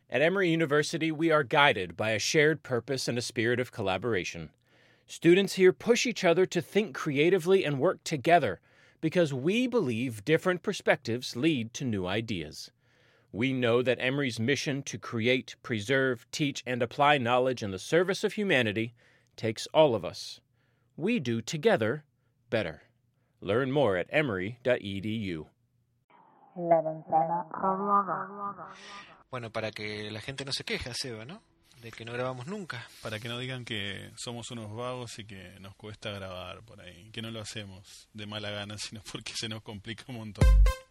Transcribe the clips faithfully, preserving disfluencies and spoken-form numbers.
At Emory University, we are guided by a shared purpose and a spirit of collaboration. Students here push each other to think creatively and work together because we believe different perspectives lead to new ideas. We know that Emory's mission to create, preserve, teach, and apply knowledge in the service of humanity takes all of us. We do together better. Learn more at emory dot e d u. La manzana rodeada. Bueno, para que la gente no se queje, Seba, ¿no? De que no grabamos nunca. Para que no digan que somos unos vagos y que nos cuesta grabar por ahí. Que no lo hacemos de mala gana, sino porque se nos complica un montón.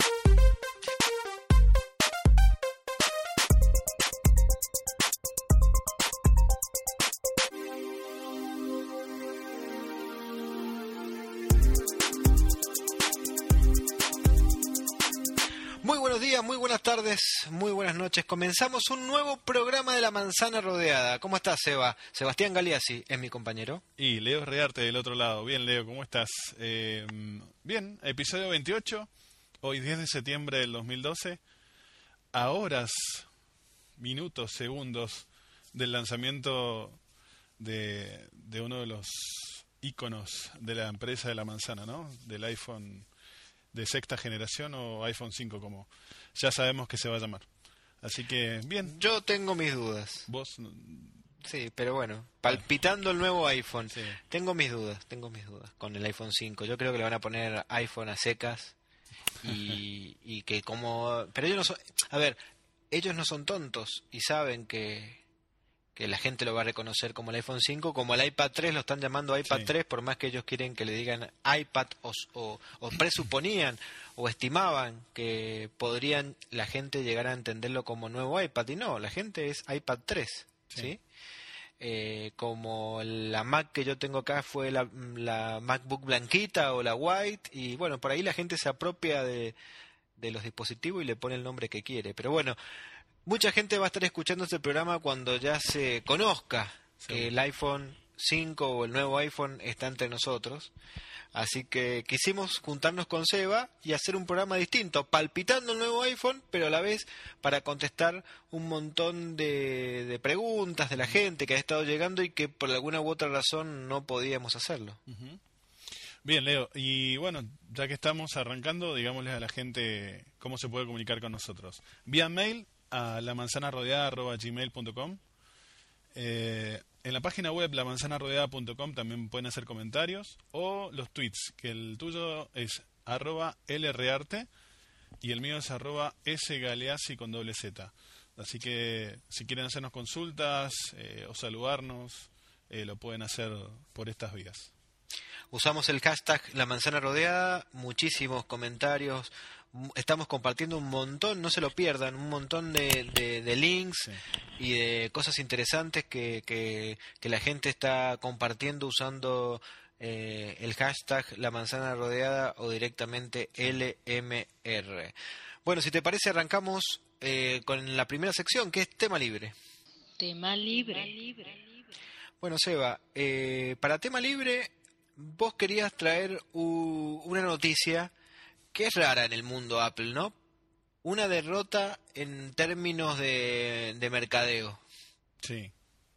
Muy buenos días, muy buenas tardes, muy buenas noches. Comenzamos un nuevo programa de La Manzana Rodeada. ¿Cómo estás, Seba? Sebastián Galeazzi es mi compañero. Y Leo Rearte del otro lado. Bien, Leo, ¿cómo estás? Eh, bien, episodio veintiocho, hoy diez de septiembre del dos mil doce. A horas, minutos, segundos del lanzamiento de, de uno de los íconos de la empresa de La Manzana, ¿no? Del iPhone de sexta generación o iPhone cinco, como ya sabemos que se va a llamar. Así que, bien. Yo tengo mis dudas. Vos... Sí, pero bueno, palpitando el nuevo iPhone. Sí. Tengo mis dudas, tengo mis dudas con el iPhone cinco. Yo creo que le van a poner iPhone a secas y, y que como... Pero ellos no son... A ver, ellos no son tontos y saben que... que la gente lo va a reconocer como el iPhone cinco, como el iPad tres, lo están llamando iPad sí. tres, por más que ellos quieren que le digan iPad, o, o, o presuponían o estimaban que podrían la gente llegar a entenderlo como nuevo iPad, y no, la gente es iPad tres, ¿sí? ¿sí? Eh, como la Mac que yo tengo acá fue la, la MacBook blanquita o la White, y bueno, por ahí la gente se apropia de, de los dispositivos y le pone el nombre que quiere, pero bueno, mucha gente va a estar escuchando este programa cuando ya se conozca sí. que el iPhone cinco o el nuevo iPhone está entre nosotros. Así que quisimos juntarnos con Seba y hacer un programa distinto, palpitando el nuevo iPhone, pero a la vez para contestar un montón de, de preguntas de la gente que ha estado llegando y que por alguna u otra razón no podíamos hacerlo. Uh-huh. Bien, Leo, y bueno, ya que estamos arrancando, digámosle a la gente cómo se puede comunicar con nosotros. Vía mail a la manzana rodeada arroba gmail punto com. Eh, en la página web la manzana rodeada punto com también pueden hacer comentarios o los tweets, que el tuyo es arroba lrearte y el mío es arroba sgaleazzi con doble z. Así que si quieren hacernos consultas eh, o saludarnos, eh, lo pueden hacer por estas vías. Usamos el hashtag La Manzana Rodeada, muchísimos comentarios, estamos compartiendo un montón, no se lo pierdan, un montón de, de, de links sí. y de cosas interesantes que, que, que la gente está compartiendo usando eh, el hashtag La Manzana Rodeada o directamente L M R. Bueno, si te parece arrancamos eh, con la primera sección, que es tema libre. Tema libre. Bueno, Seba, eh, para tema libre vos querías traer uh, una noticia que es rara en el mundo Apple, ¿no? Una derrota en términos de, de mercadeo. Sí.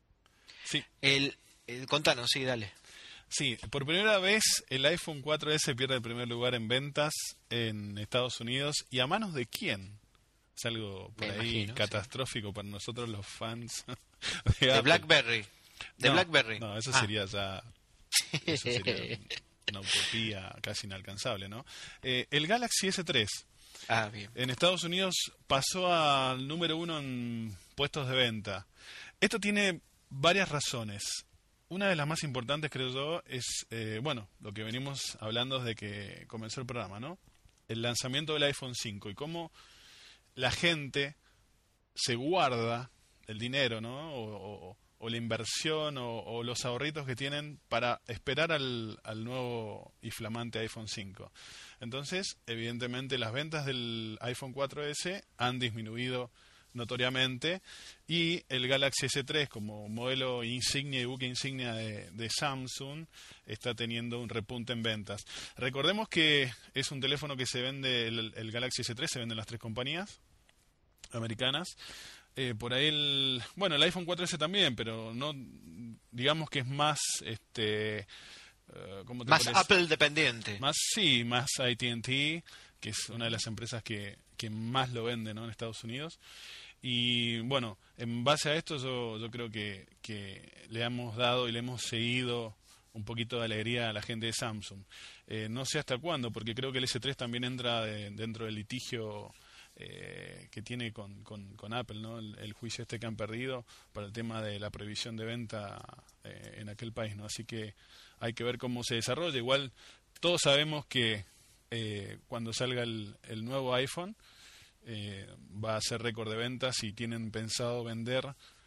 Sí. El, el, contanos, sí, dale. Sí, por primera vez el iPhone cuatro ese pierde el primer lugar en ventas en Estados Unidos. ¿Y a manos de quién? Es algo por Me ahí imagino, catastrófico sí. para nosotros los fans de, de BlackBerry. De no, BlackBerry. No, eso ah. sería ya... Eso sería una utopía casi inalcanzable, ¿no? Eh, el Galaxy ese tres ah, bien. en Estados Unidos pasó al número uno en puestos de venta. Esto tiene varias razones. Una de las más importantes, creo yo, es, eh, bueno, lo que venimos hablando desde que comenzó el programa, ¿no? El lanzamiento del iPhone cinco y cómo la gente se guarda el dinero, ¿no? O, o, o la inversión o, o los ahorritos que tienen para esperar al, al nuevo y flamante iPhone cinco. Entonces, evidentemente, las ventas del iPhone cuatro ese han disminuido notoriamente y el Galaxy ese tres como modelo insignia y buque insignia de, de Samsung está teniendo un repunte en ventas. Recordemos que es un teléfono que se vende, el, el Galaxy ese tres se vende en las tres compañías americanas. Eh, por ahí el, bueno, el iPhone cuatro ese también, pero no, digamos que es más, este, uh, ¿cómo te Más parece? Apple dependiente. Más, sí, más A T and T, que es una de las empresas que, que más lo vende, ¿no?, en Estados Unidos. Y bueno, en base a esto yo, yo creo que, que le hemos dado y le hemos seguido un poquito de alegría a la gente de Samsung. Eh, no sé hasta cuándo, porque creo que el S tres también entra de, dentro del litigio eh, que tiene con, con, con Apple, ¿no? El, el juicio este que han perdido para el tema de la prohibición de venta eh, en aquel país, ¿no? Así que hay que ver cómo se desarrolla. Igual todos sabemos que eh, cuando salga el, el nuevo iPhone eh, va a ser récord de ventas y tienen pensado vender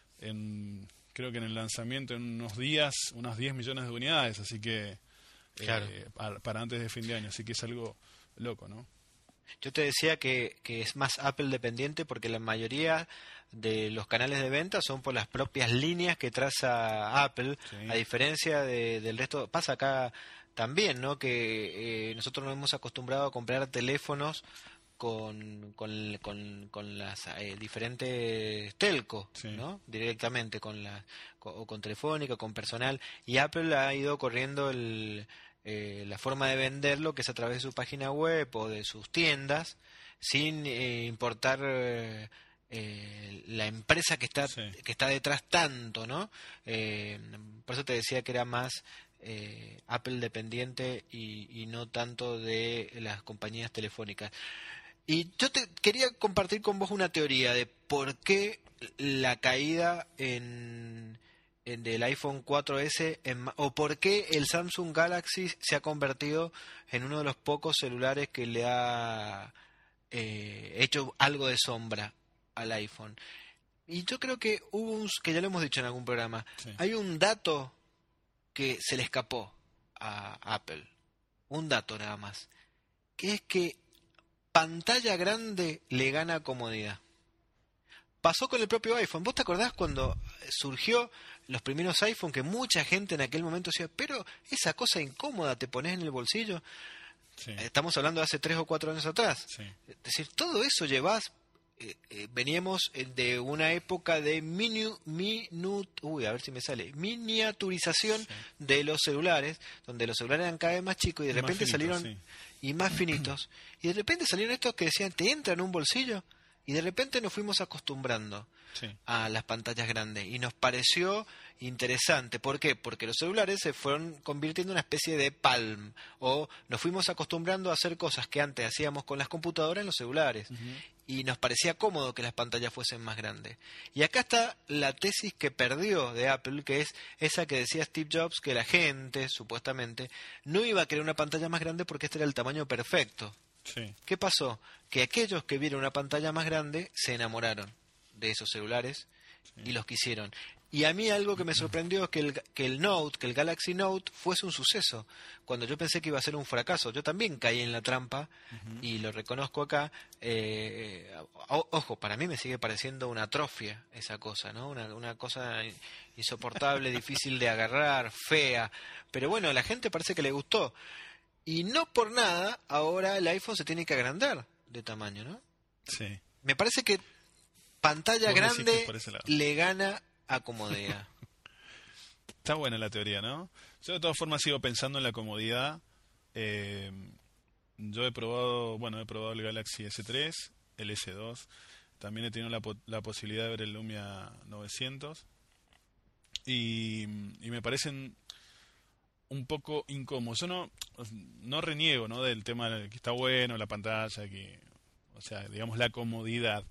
en, creo que en el lanzamiento en unos días unas diez millones de unidades, así que eh, Claro. para, para antes de fin de año, así que es algo loco, ¿no? Yo te decía que, que es más Apple dependiente porque la mayoría de los canales de venta son por las propias líneas que traza Apple, Sí. a diferencia de, del resto. Pasa acá también, ¿no? Que eh, nosotros nos hemos acostumbrado a comprar teléfonos con, con, con, con las eh, diferentes telco, Sí. ¿no? Directamente con la con, o con Telefónica, con personal, y Apple ha ido corriendo el eh, la forma de venderlo, que es a través de su página web o de sus tiendas, sin eh, importar eh, eh, la empresa que está Sí. que está detrás tanto, ¿no? Eh, por eso te decía que era más eh, Apple dependiente y, y no tanto de las compañías telefónicas. Y yo te quería compartir con vos una teoría de por qué la caída en, en del iPhone cuatro ese en ma- o por qué el Samsung Galaxy se ha convertido en uno de los pocos celulares que le ha eh, hecho algo de sombra al iPhone. Y yo creo que hubo un, que ya lo hemos dicho en algún programa, Sí. hay un dato que se le escapó a Apple, un dato nada más, que es que pantalla grande le gana comodidad. Pasó con el propio iPhone. ¿Vos te acordás cuando surgió los primeros iPhone que mucha gente en aquel momento decía, pero esa cosa incómoda te pones en el bolsillo? Sí. Estamos hablando de hace tres o cuatro años atrás. Sí. Es decir, todo eso llevas... Eh, eh, veníamos eh, de una época de minu, minut, uy, a ver si me sale, miniaturización Sí. de los celulares, donde los celulares eran cada vez más chicos y de Más repente finitos, salieron sí. y más finitos. Y de repente salieron estos que decían, te entra en un bolsillo. Y de repente nos fuimos acostumbrando Sí. a las pantallas grandes. Y nos pareció interesante. ¿Por qué? Porque los celulares se fueron convirtiendo en una especie de palm. O nos fuimos acostumbrando a hacer cosas que antes hacíamos con las computadoras en los celulares. Ujú. Y nos parecía cómodo que las pantallas fuesen más grandes. Y acá está la tesis que perdió de Apple, que es esa que decía Steve Jobs, que la gente, supuestamente, no iba a querer una pantalla más grande porque este era el tamaño perfecto. Sí. ¿Qué pasó? Que aquellos que vieron una pantalla más grande se enamoraron de esos celulares y los quisieron. Y a mí algo que me sorprendió es que el, que el Note, que el Galaxy Note fuese un suceso, cuando yo pensé que iba a ser un fracaso. Yo también caí en la trampa y lo reconozco acá. Eh, o- ojo, para mí me sigue pareciendo una atrofia esa cosa, ¿no? Una, una cosa insoportable, difícil de agarrar, fea. Pero bueno, a la gente parece que le gustó. Y no por nada, ahora el iPhone se tiene que agrandar de tamaño, ¿no? Sí. Me parece que pantalla Vos decís que grande es por ese lado. le gana a comodidad. Está buena la teoría, ¿no? Yo de todas formas sigo pensando en la comodidad. Eh, yo he probado, bueno, he probado el Galaxy S tres, el S dos. También he tenido la, po- la posibilidad de ver el Lumia novecientos. Y, y me parecen un poco incómodos. Yo no, no reniego, ¿no?, del tema de que está bueno, la pantalla, que, o sea, digamos la comodidad.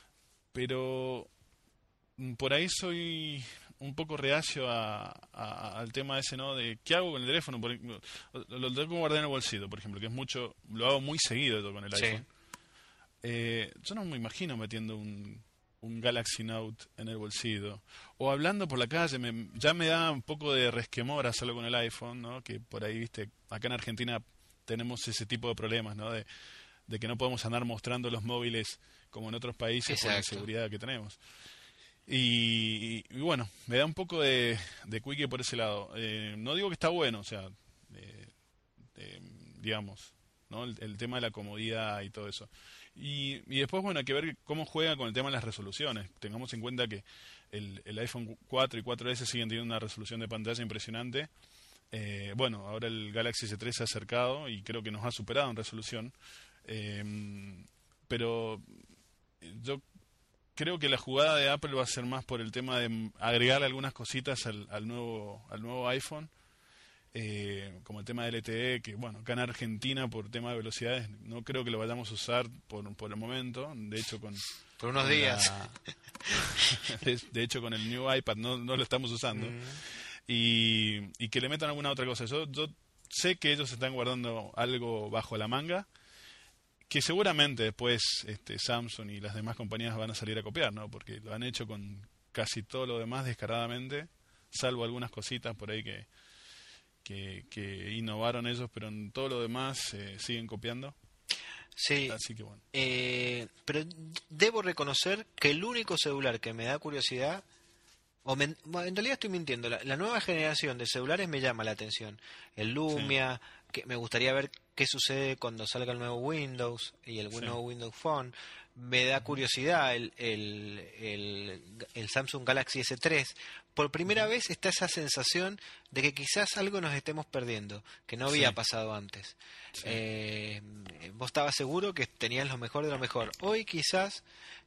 Pero mm, por ahí soy un poco reacio a, a- al tema ese, ¿no? De qué hago con el teléfono. Por ejemplo, lo, lo tengo que guardar en el bolsillo, por ejemplo, que es mucho, lo hago muy seguido yo con el Sí. iPhone. Eh, yo no me imagino metiendo un, un Galaxy Note en el bolsillo. O hablando por la calle, me- ya me da un poco de resquemor hacerlo con el iPhone, ¿no? Que por ahí, viste, acá en Argentina tenemos ese tipo de problemas, ¿no? De, de que no podemos andar mostrando los móviles como en otros países por la Exacto. inseguridad que tenemos. Y, y bueno, me da un poco de, de cuique por ese lado. Eh, no digo que está bueno, o sea, eh, eh, digamos, ¿no? El, el tema de la comodidad y todo eso. Y, y después, bueno, hay que ver cómo juega con el tema de las resoluciones. Tengamos en cuenta que el, el iPhone cuatro y cuatro ese siguen teniendo una resolución de pantalla impresionante. Eh, bueno, ahora el Galaxy S tres se ha acercado y creo que nos ha superado en resolución. Eh, pero yo creo que la jugada de Apple va a ser más por el tema de agregar algunas cositas al, al nuevo al nuevo iPhone, eh, como el tema del L T E, que bueno, acá en Argentina por tema de velocidades no creo que lo vayamos a usar por, por el momento. De hecho, con por unos con días. La, de, de hecho, con el New iPad no, no lo estamos usando. Mm. Y, y que le metan alguna otra cosa. Yo, yo sé que ellos están guardando algo bajo la manga, que seguramente después este, Samsung y las demás compañías van a salir a copiar, ¿no? Porque lo han hecho con casi todo lo demás descaradamente, salvo algunas cositas por ahí que, que, que innovaron ellos, pero en todo lo demás eh, siguen copiando. Sí, así que bueno. Eh, pero debo reconocer que el único celular que me da curiosidad, o me, en realidad estoy mintiendo, la, la nueva generación de celulares me llama la atención. El Lumia, sí. que me gustaría ver qué sucede cuando salga el nuevo Windows y el sí. nuevo Windows Phone. Me da curiosidad el, el, el, el Samsung Galaxy S tres. Por primera vez está esa sensación de que quizás algo nos estemos perdiendo, que no había sí. pasado antes. Sí. Eh, vos estabas seguro que tenías lo mejor de lo mejor. Hoy quizás,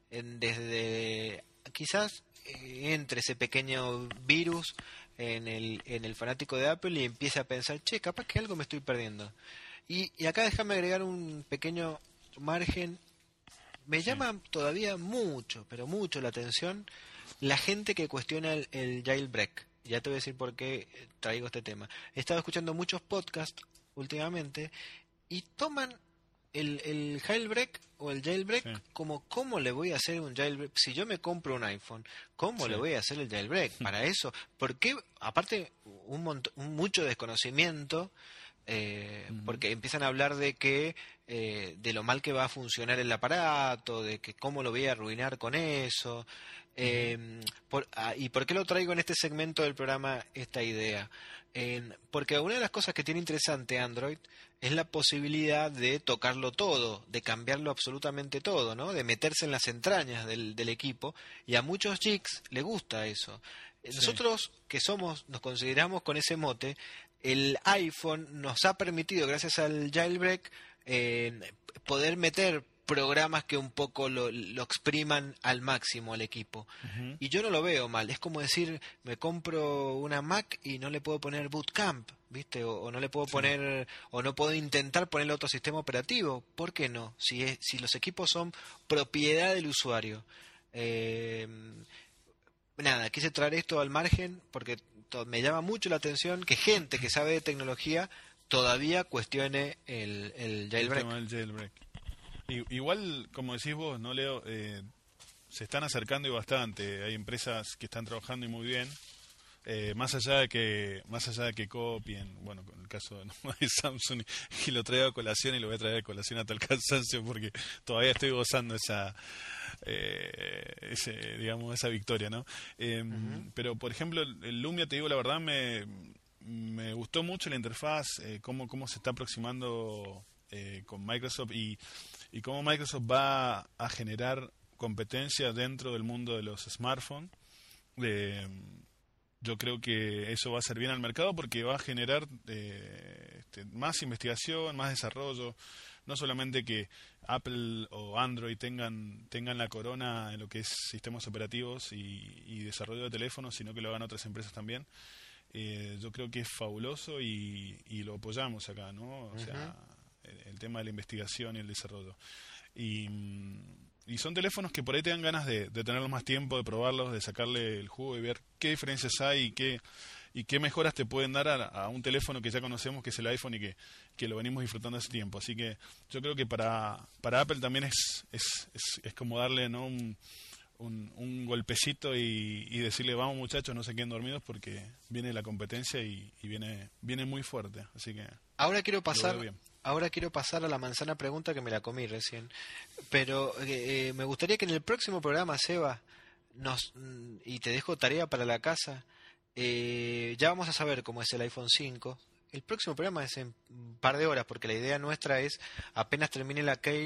desde quizás eh, entre ese pequeño virus en el, en el fanático de Apple y empiece a pensar, che, capaz que algo me estoy perdiendo. Y, y acá déjame agregar un pequeño margen. Me sí. llama todavía mucho, pero mucho la atención la gente que cuestiona el, el jailbreak. Ya te voy a decir por qué traigo este tema. He estado escuchando muchos podcasts últimamente y toman el, el jailbreak o el jailbreak sí. como cómo le voy a hacer un jailbreak. Si yo me compro un iPhone, ¿cómo sí. le voy a hacer el jailbreak? Para eso, porque aparte un, mont- un mucho desconocimiento. Eh, uh-huh. Porque empiezan a hablar de que eh, de lo mal que va a funcionar el aparato, de que cómo lo voy a arruinar con eso. Eh, uh-huh. por, ah, ¿Y por qué lo traigo en este segmento del programa esta idea? Eh, porque una de las cosas que tiene interesante Android es la posibilidad de tocarlo todo, de cambiarlo absolutamente todo, ¿no? De meterse en las entrañas del, del equipo, y a muchos geeks le gusta eso. Sí. Nosotros que somos, nos consideramos con ese mote, el iPhone nos ha permitido, gracias al jailbreak, eh, poder meter programas que un poco lo, lo expriman al máximo al equipo. Uh-huh. Y yo no lo veo mal. Es como decir, me compro una Mac y no le puedo poner Bootcamp, ¿viste? O, o no le puedo sí. poner, o no puedo intentar ponerle otro sistema operativo. ¿Por qué no? Si, es, si los equipos son propiedad del usuario. Eh, nada, quise traer esto al margen porque me llama mucho la atención que gente que sabe de tecnología todavía cuestione el, el jailbreak. El tema del jailbreak. Y, igual, como decís vos, no Leo, eh, se están acercando y bastante. Hay empresas que están trabajando y muy bien. Eh, más allá de que más allá de que copien, bueno, con el caso de, ¿no? de Samsung, y lo traigo a colación y lo voy a traer a colación hasta el cansancio porque todavía estoy gozando esa eh, ese, digamos, esa victoria, ¿no? Eh, uh-huh. Pero, por ejemplo, el Lumia, te digo la verdad, me, me gustó mucho la interfaz, eh, cómo, cómo se está aproximando eh, con Microsoft y, y cómo Microsoft va a generar competencia dentro del mundo de los smartphones. Eh, yo creo que eso va a ser bien al mercado porque va a generar eh, este, más investigación, más desarrollo. No solamente que Apple o Android tengan tengan la corona en lo que es sistemas operativos y, y desarrollo de teléfonos, sino que lo hagan otras empresas también. Eh, yo creo que es fabuloso y, y lo apoyamos acá, ¿no? O uh-huh. sea, el, el tema de la investigación y el desarrollo. Y, y son teléfonos que por ahí te dan ganas de, de tenerlos más tiempo, de probarlos, de sacarle el jugo y ver qué diferencias hay y qué y qué mejoras te pueden dar a, a un teléfono que ya conocemos, que es el iPhone, y que, que lo venimos disfrutando hace tiempo. Así que yo creo que para para Apple también es es, es, es como darle, ¿no? un, un, un golpecito y, y decirle, vamos muchachos, no se queden dormidos porque viene la competencia y, y viene viene muy fuerte. Así que ahora quiero pasar ahora quiero pasar a la manzana pregunta que me la comí recién. Pero eh, me gustaría que en el próximo programa, Seba, nos y te dejo tarea para la casa. Eh, ya vamos a saber cómo es el iPhone cinco. El próximo programa es en un par de horas, porque la idea nuestra es, apenas termine la Key,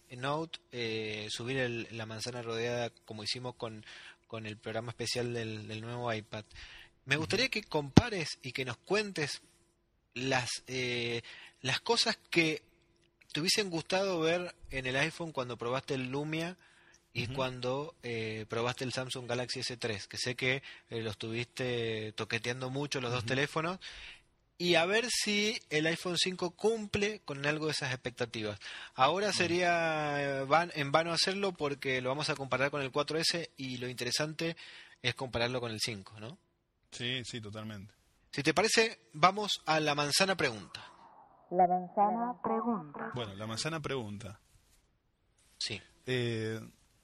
Note, eh, subir el, la manzana rodeada como hicimos con, con el programa especial del, del nuevo iPad. Me gustaría que compares y que nos cuentes las, eh, las cosas que te hubiesen gustado ver en el iPhone cuando probaste el Lumia y uh-huh. cuando eh, probaste el Samsung Galaxy ese tres, que sé que eh, los estuviste toqueteando mucho los uh-huh. dos teléfonos, y a ver si el iPhone cinco cumple con algo de esas expectativas. Ahora sería van, en vano hacerlo porque lo vamos a comparar con el cuatro ese y lo interesante es compararlo con el cinco, ¿no? Sí, sí, totalmente. Si te parece, vamos a la manzana pregunta. La manzana pregunta. Bueno, la manzana pregunta. Sí. Eh,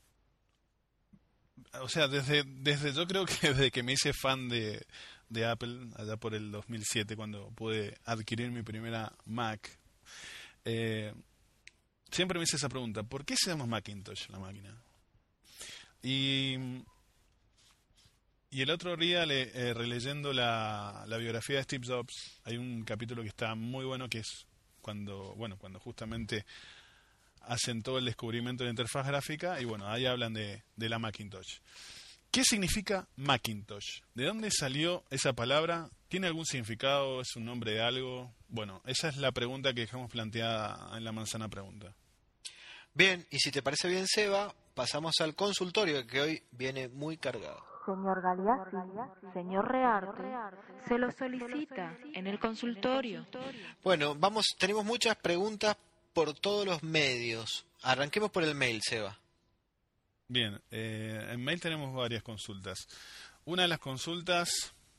o sea, desde, desde yo creo que desde que me hice fan de... de Apple, allá por el dos mil siete, cuando pude adquirir mi primera Mac, eh, siempre me hice esa pregunta: ¿por qué se llama Macintosh la máquina? Y, y el otro día, le, eh, releyendo la, la biografía de Steve Jobs, hay un capítulo que está muy bueno, que es cuando, bueno, cuando justamente hacen todo el descubrimiento de la interfaz gráfica, y bueno, ahí hablan de, de la Macintosh. ¿Qué significa Macintosh? ¿De dónde salió esa palabra? ¿Tiene algún significado? ¿Es un nombre de algo? Bueno, esa es la pregunta que dejamos planteada en la manzana pregunta. Bien, y si te parece bien, Seba, pasamos al consultorio, que hoy viene muy cargado. Señor Galeazzi, señor Rearte, se lo solicita en el consultorio. Bueno, vamos, tenemos muchas preguntas por todos los medios. Arranquemos por el mail, Seba. Bien, eh, en mail tenemos varias consultas. Una de las consultas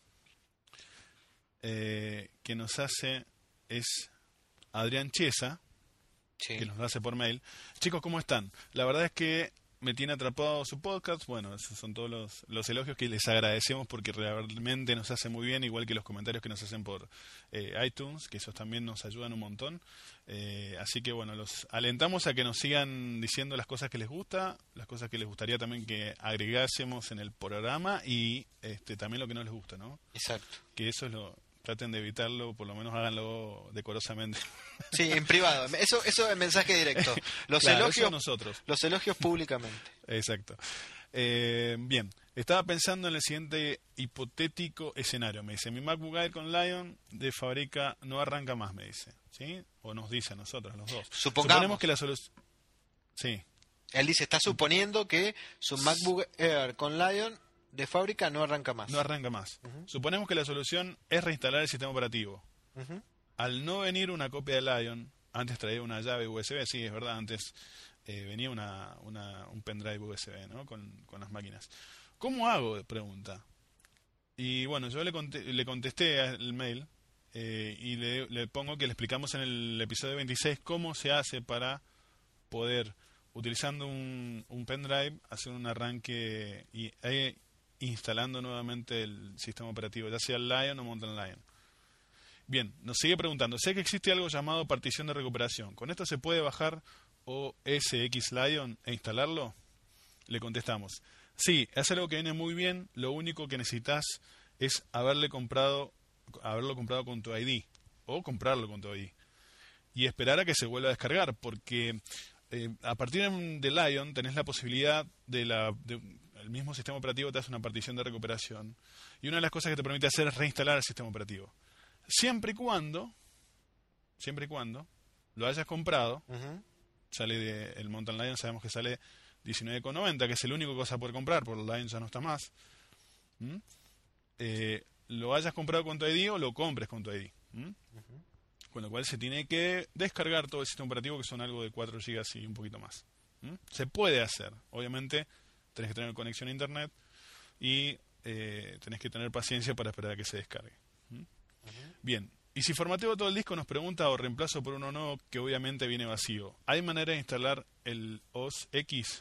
eh, que nos hace es Adrián Chiesa, sí. que nos lo hace por mail. Chicos, ¿cómo están? La verdad es que me tiene atrapado su podcast. Bueno, esos son todos los, los elogios que les agradecemos porque realmente nos hace muy bien, igual que los comentarios que nos hacen por eh, iTunes, que esos también nos ayudan un montón. Eh, así que bueno, los alentamos a que nos sigan diciendo las cosas que les gusta, las cosas que les gustaría también que agregásemos en el programa y este también lo que no les gusta, ¿no? Exacto. Que eso es lo... Traten de evitarlo, por lo menos háganlo decorosamente. Sí, en privado. Eso eso es mensaje directo. Los claro, elogios nosotros. Los elogios públicamente. Exacto. Eh, bien, estaba pensando en el siguiente hipotético escenario. Me dice, mi MacBook Air con Lion de fábrica no arranca más, me dice. ¿Sí? O nos dice a nosotros, a los dos. Supongamos. Suponemos que la solución... Sí. Él dice, está suponiendo que su MacBook Air con Lion de fábrica no arranca más. No arranca más. Uh-huh. Suponemos que la solución es reinstalar el sistema operativo. Uh-huh. Al no venir una copia de Lion, antes traía una llave U S B, sí, es verdad, antes eh, venía una, una, un pendrive U S B, ¿no? con, con las máquinas. ¿Cómo hago? Pregunta. Y bueno, yo le, conté, le contesté al mail eh, y le, le pongo que le explicamos en el episodio veintiséis cómo se hace para poder, utilizando un, un pendrive, hacer un arranque y... Eh, instalando nuevamente el sistema operativo, ya sea Lion o Mountain Lion. Bien, nos sigue preguntando, sé que existe algo llamado partición de recuperación. ¿Con esto se puede bajar O S X Lion e instalarlo? Le contestamos, sí, es algo que viene muy bien, lo único que necesitas es haberle comprado, haberlo comprado con tu I D, o comprarlo con tu I D, y esperar a que se vuelva a descargar, porque eh, a partir de Lion tenés la posibilidad de la... De, el mismo sistema operativo te hace una partición de recuperación y una de las cosas que te permite hacer es reinstalar el sistema operativo siempre y cuando siempre y cuando lo hayas comprado. Uh-huh. Sale de, el Mountain Lion sabemos que sale diecinueve con noventa, que es el único que vas a poder comprar, por el Lion ya no está más. ¿Mm? Eh, lo hayas comprado con tu I D o lo compres con tu I D. ¿Mm? Uh-huh. Con lo cual se tiene que descargar todo el sistema operativo, que son algo de cuatro gigas y un poquito más. ¿Mm? Se puede hacer, obviamente tenés que tener conexión a internet y eh, tenés que tener paciencia para esperar a que se descargue. ¿Mm? Uh-huh. Bien, y si formateo todo el disco, nos pregunta, o reemplazo por uno nuevo que obviamente viene vacío, ¿hay manera de instalar el O S X?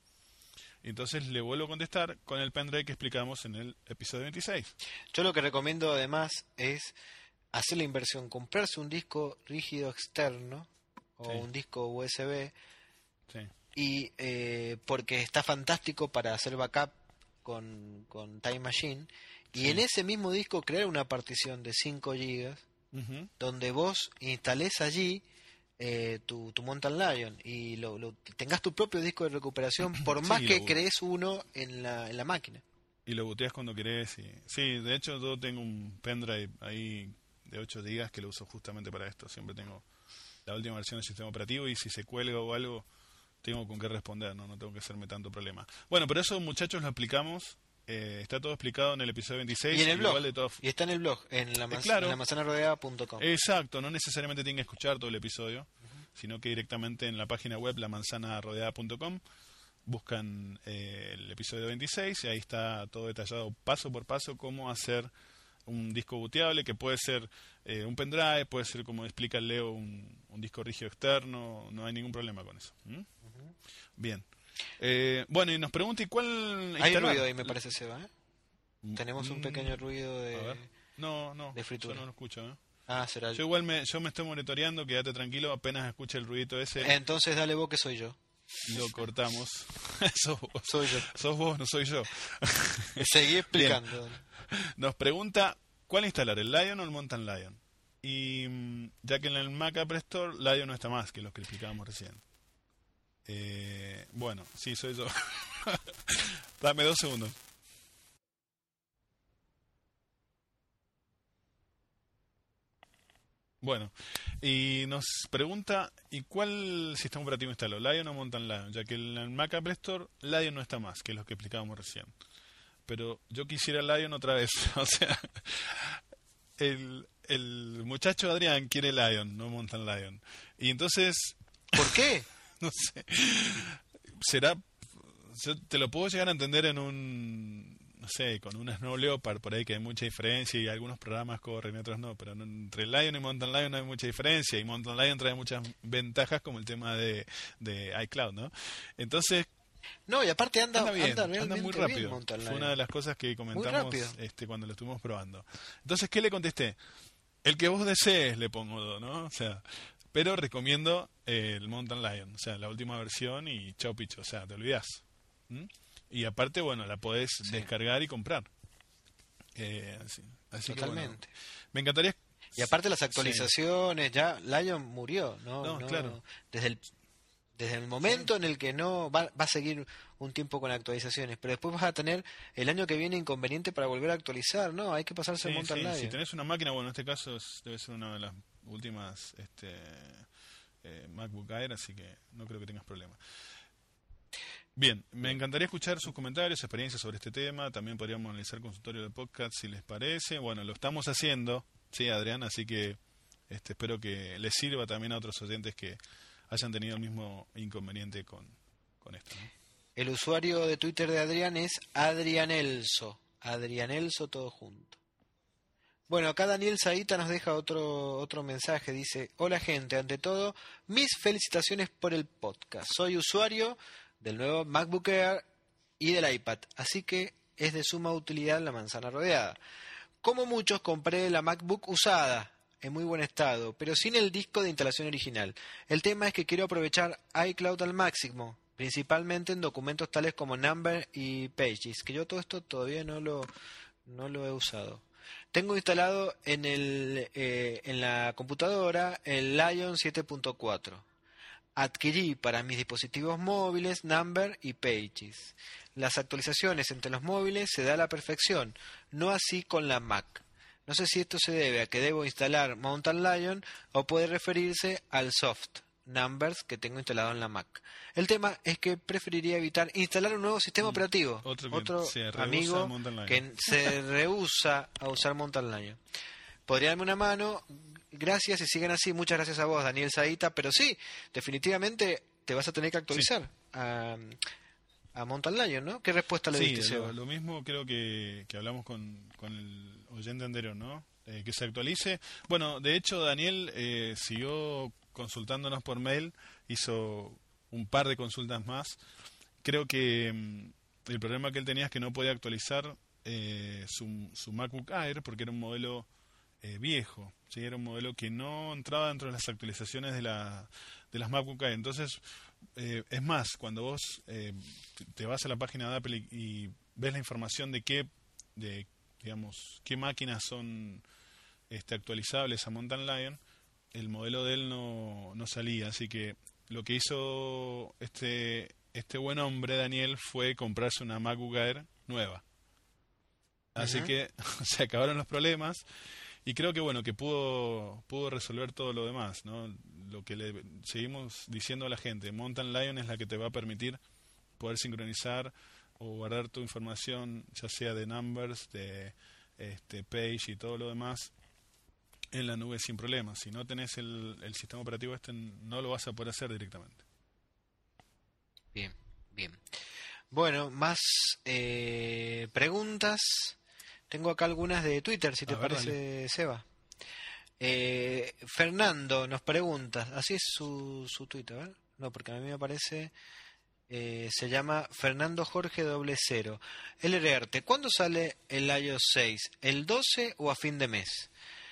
Entonces le vuelvo a contestar con el pendrive que explicamos en el episodio veintiséis. Yo lo que recomiendo además es hacer la inversión, comprarse un disco rígido externo o sí. un disco U S B. Sí. Y eh, porque está fantástico para hacer backup con, con Time Machine. Y sí. en ese mismo disco crear una partición de cinco gigas, uh-huh. donde vos instalés allí eh, tu, tu Mountain Lion y lo, lo- tengas tu propio disco de recuperación, por Sí, más que lo- crees uno en la, en la máquina. Y lo booteas cuando querés. Y... Sí, de hecho yo tengo un pendrive ahí de ocho gigas que lo uso justamente para esto. Siempre tengo la última versión del sistema operativo y si se cuelga o algo, tengo con qué responder, no, no tengo que hacerme tanto problema. Bueno, pero eso muchachos lo explicamos. Eh, está todo explicado en el episodio veintiséis. Y en el blog, igual de todas... y está en el blog, en la, manz- claro. en la manzana rodeada punto com. Exacto, no necesariamente tienen que escuchar todo el episodio, sino que directamente en la página web la manzana rodeada punto com buscan eh, el episodio veintiséis y ahí está todo detallado paso por paso cómo hacer un disco booteable, que puede ser eh, un pendrive, puede ser, como explica el Leo, un, un disco rígido externo, no hay ningún problema con eso. ¿Mm? Bien. Eh, bueno, y nos pregunta, ¿y cuál Hay instalar? ruido ahí, me parece, Seba, ¿eh? Tenemos un Mm, pequeño ruido a de... ver. No, no, de fritura. yo no lo escucho, ¿eh? Ah, será Yo yo. igual me, yo me estoy monitoreando, quédate tranquilo, apenas escuche el ruidito ese, Entonces dale vos que soy yo. lo cortamos. sos, vos. Soy yo. Sos vos, no soy yo. Seguí explicando. Nos pregunta, ¿cuál instalar, el Lion o el Mountain Lion? Y mm, ya que en el Mac App Store, Lion no está más que los que explicábamos recién. Eh, bueno, sí, soy yo. Dame dos segundos. Bueno, y nos pregunta, ¿y cuál sistema operativo instaló, Lion o Mountain Lion? Ya que en el Mac App Store, Lion no está más que los que explicábamos recién. Pero yo quisiera Lion otra vez. O sea, el, el muchacho Adrián quiere Lion, no Mountain Lion. Y entonces, ¿Por qué? no sé, será, yo te lo puedo llegar a entender en un, no sé, con un Snow Leopard por ahí que hay mucha diferencia y algunos programas corren y otros no, pero no, entre Lion y Mountain Lion no hay mucha diferencia y Mountain Lion trae muchas ventajas como el tema de, de iCloud, ¿no? Entonces, No, y aparte anda, anda bien, anda anda realmente muy bien rápido. Mountain Fue Lion. una de las cosas que comentamos rápido. este, cuando lo estuvimos probando. Entonces, ¿qué le contesté? El que vos desees le pongo, ¿no? O sea, pero recomiendo eh, el Mountain Lion, o sea, la última versión y chau picho, o sea, te olvidás. ¿Mm? Y aparte, bueno, la podés Sí. descargar y comprar. Eh, así así que, bueno, Totalmente. me encantaría... Y aparte las actualizaciones, ya Lion murió, ¿no? No, No, claro. Desde el, desde el momento en el que no va, va a seguir un tiempo con actualizaciones, pero después vas a tener el año que viene inconveniente para volver a actualizar, ¿no? Hay que pasarse Sí, a Mountain sí, Lion. si tenés una máquina, bueno, en este caso es- debe ser una de las últimas este, eh, MacBook Air, así que no creo que tengas problema. Bien, me encantaría escuchar sus comentarios, experiencias sobre este tema. También podríamos analizar consultorio de podcast si les parece. Bueno, lo estamos haciendo, sí, Adrián, así que este, espero que les sirva también a otros oyentes que hayan tenido el mismo inconveniente con, con esto, ¿no? El usuario de Twitter de Adrián es Adrianelso. Adrianelso todo junto. Bueno, acá Daniel Saita nos deja otro, otro mensaje. Dice, hola gente, ante todo, mis felicitaciones por el podcast. Soy usuario del nuevo MacBook Air y del iPad, así que es de suma utilidad la manzana rodeada. Como muchos, compré la MacBook usada, en muy buen estado, pero sin el disco de instalación original. El tema es que quiero aprovechar iCloud al máximo, principalmente en documentos tales como Number y Pages, que yo todo esto todavía no lo, no lo he usado. Tengo instalado en, el, eh, en la computadora el Lion siete punto cuatro. Adquirí para mis dispositivos móviles Number y Pages. Las actualizaciones entre los móviles se da a la perfección, no así con la Mac. No sé si esto se debe a que debo instalar Mountain Lion o puede referirse al soft Numbers que tengo instalado en la Mac. El tema es que preferiría evitar instalar un nuevo sistema Mm, operativo. otro que se rehúsa a amigo Mountain Lion. que se rehúsa a usar Mountain Lion. ¿Podría darme una mano? Gracias y sigan así. Muchas gracias a vos, Daniel Saita. Pero sí, definitivamente te vas a tener que actualizar a, a Mountain Lion, ¿no? ¿Qué respuesta le Sí, diste, lo, Seba? lo mismo creo que, que hablamos con, con el oyente anterior, ¿no? Eh, que se actualice. Bueno, de hecho, Daniel eh, siguió consultándonos por mail, hizo un par de consultas más. Creo que mm, el problema que él tenía es que no podía actualizar eh, su, su MacBook Air porque era un modelo eh, viejo, ¿sí? Era un modelo que no entraba dentro de las actualizaciones de, la, de las MacBook Air. Entonces, eh, es más, cuando vos eh, te- te vas a la página de Apple y, y ves la información de qué, de, digamos, qué máquinas son este, actualizables a Mountain Lion, el modelo de él no, no salía, así que lo que hizo este este buen hombre, Daniel, fue comprarse una MacBook Air nueva. Así uh-huh. que se acabaron los problemas y creo que bueno que pudo pudo resolver todo lo demás, ¿no? Lo que le seguimos diciendo a la gente, Mountain Lion es la que te va a permitir poder sincronizar o guardar tu información, ya sea de Numbers, de este Page y todo lo demás, en la nube sin problemas. Si no tenés el, el sistema operativo este, no lo vas a poder hacer directamente. Bien, bien. Bueno, más eh, preguntas. Tengo acá algunas de Twitter, si te ver, parece, dale. Seba. Eh, Fernando nos pregunta, así es su, su Twitter, ¿verdad? No, porque a mí me parece... Eh, se llama Fernando Jorge doble cero. L R Arte, ¿cuándo sale el iOS seis? ¿El doce o a fin de mes?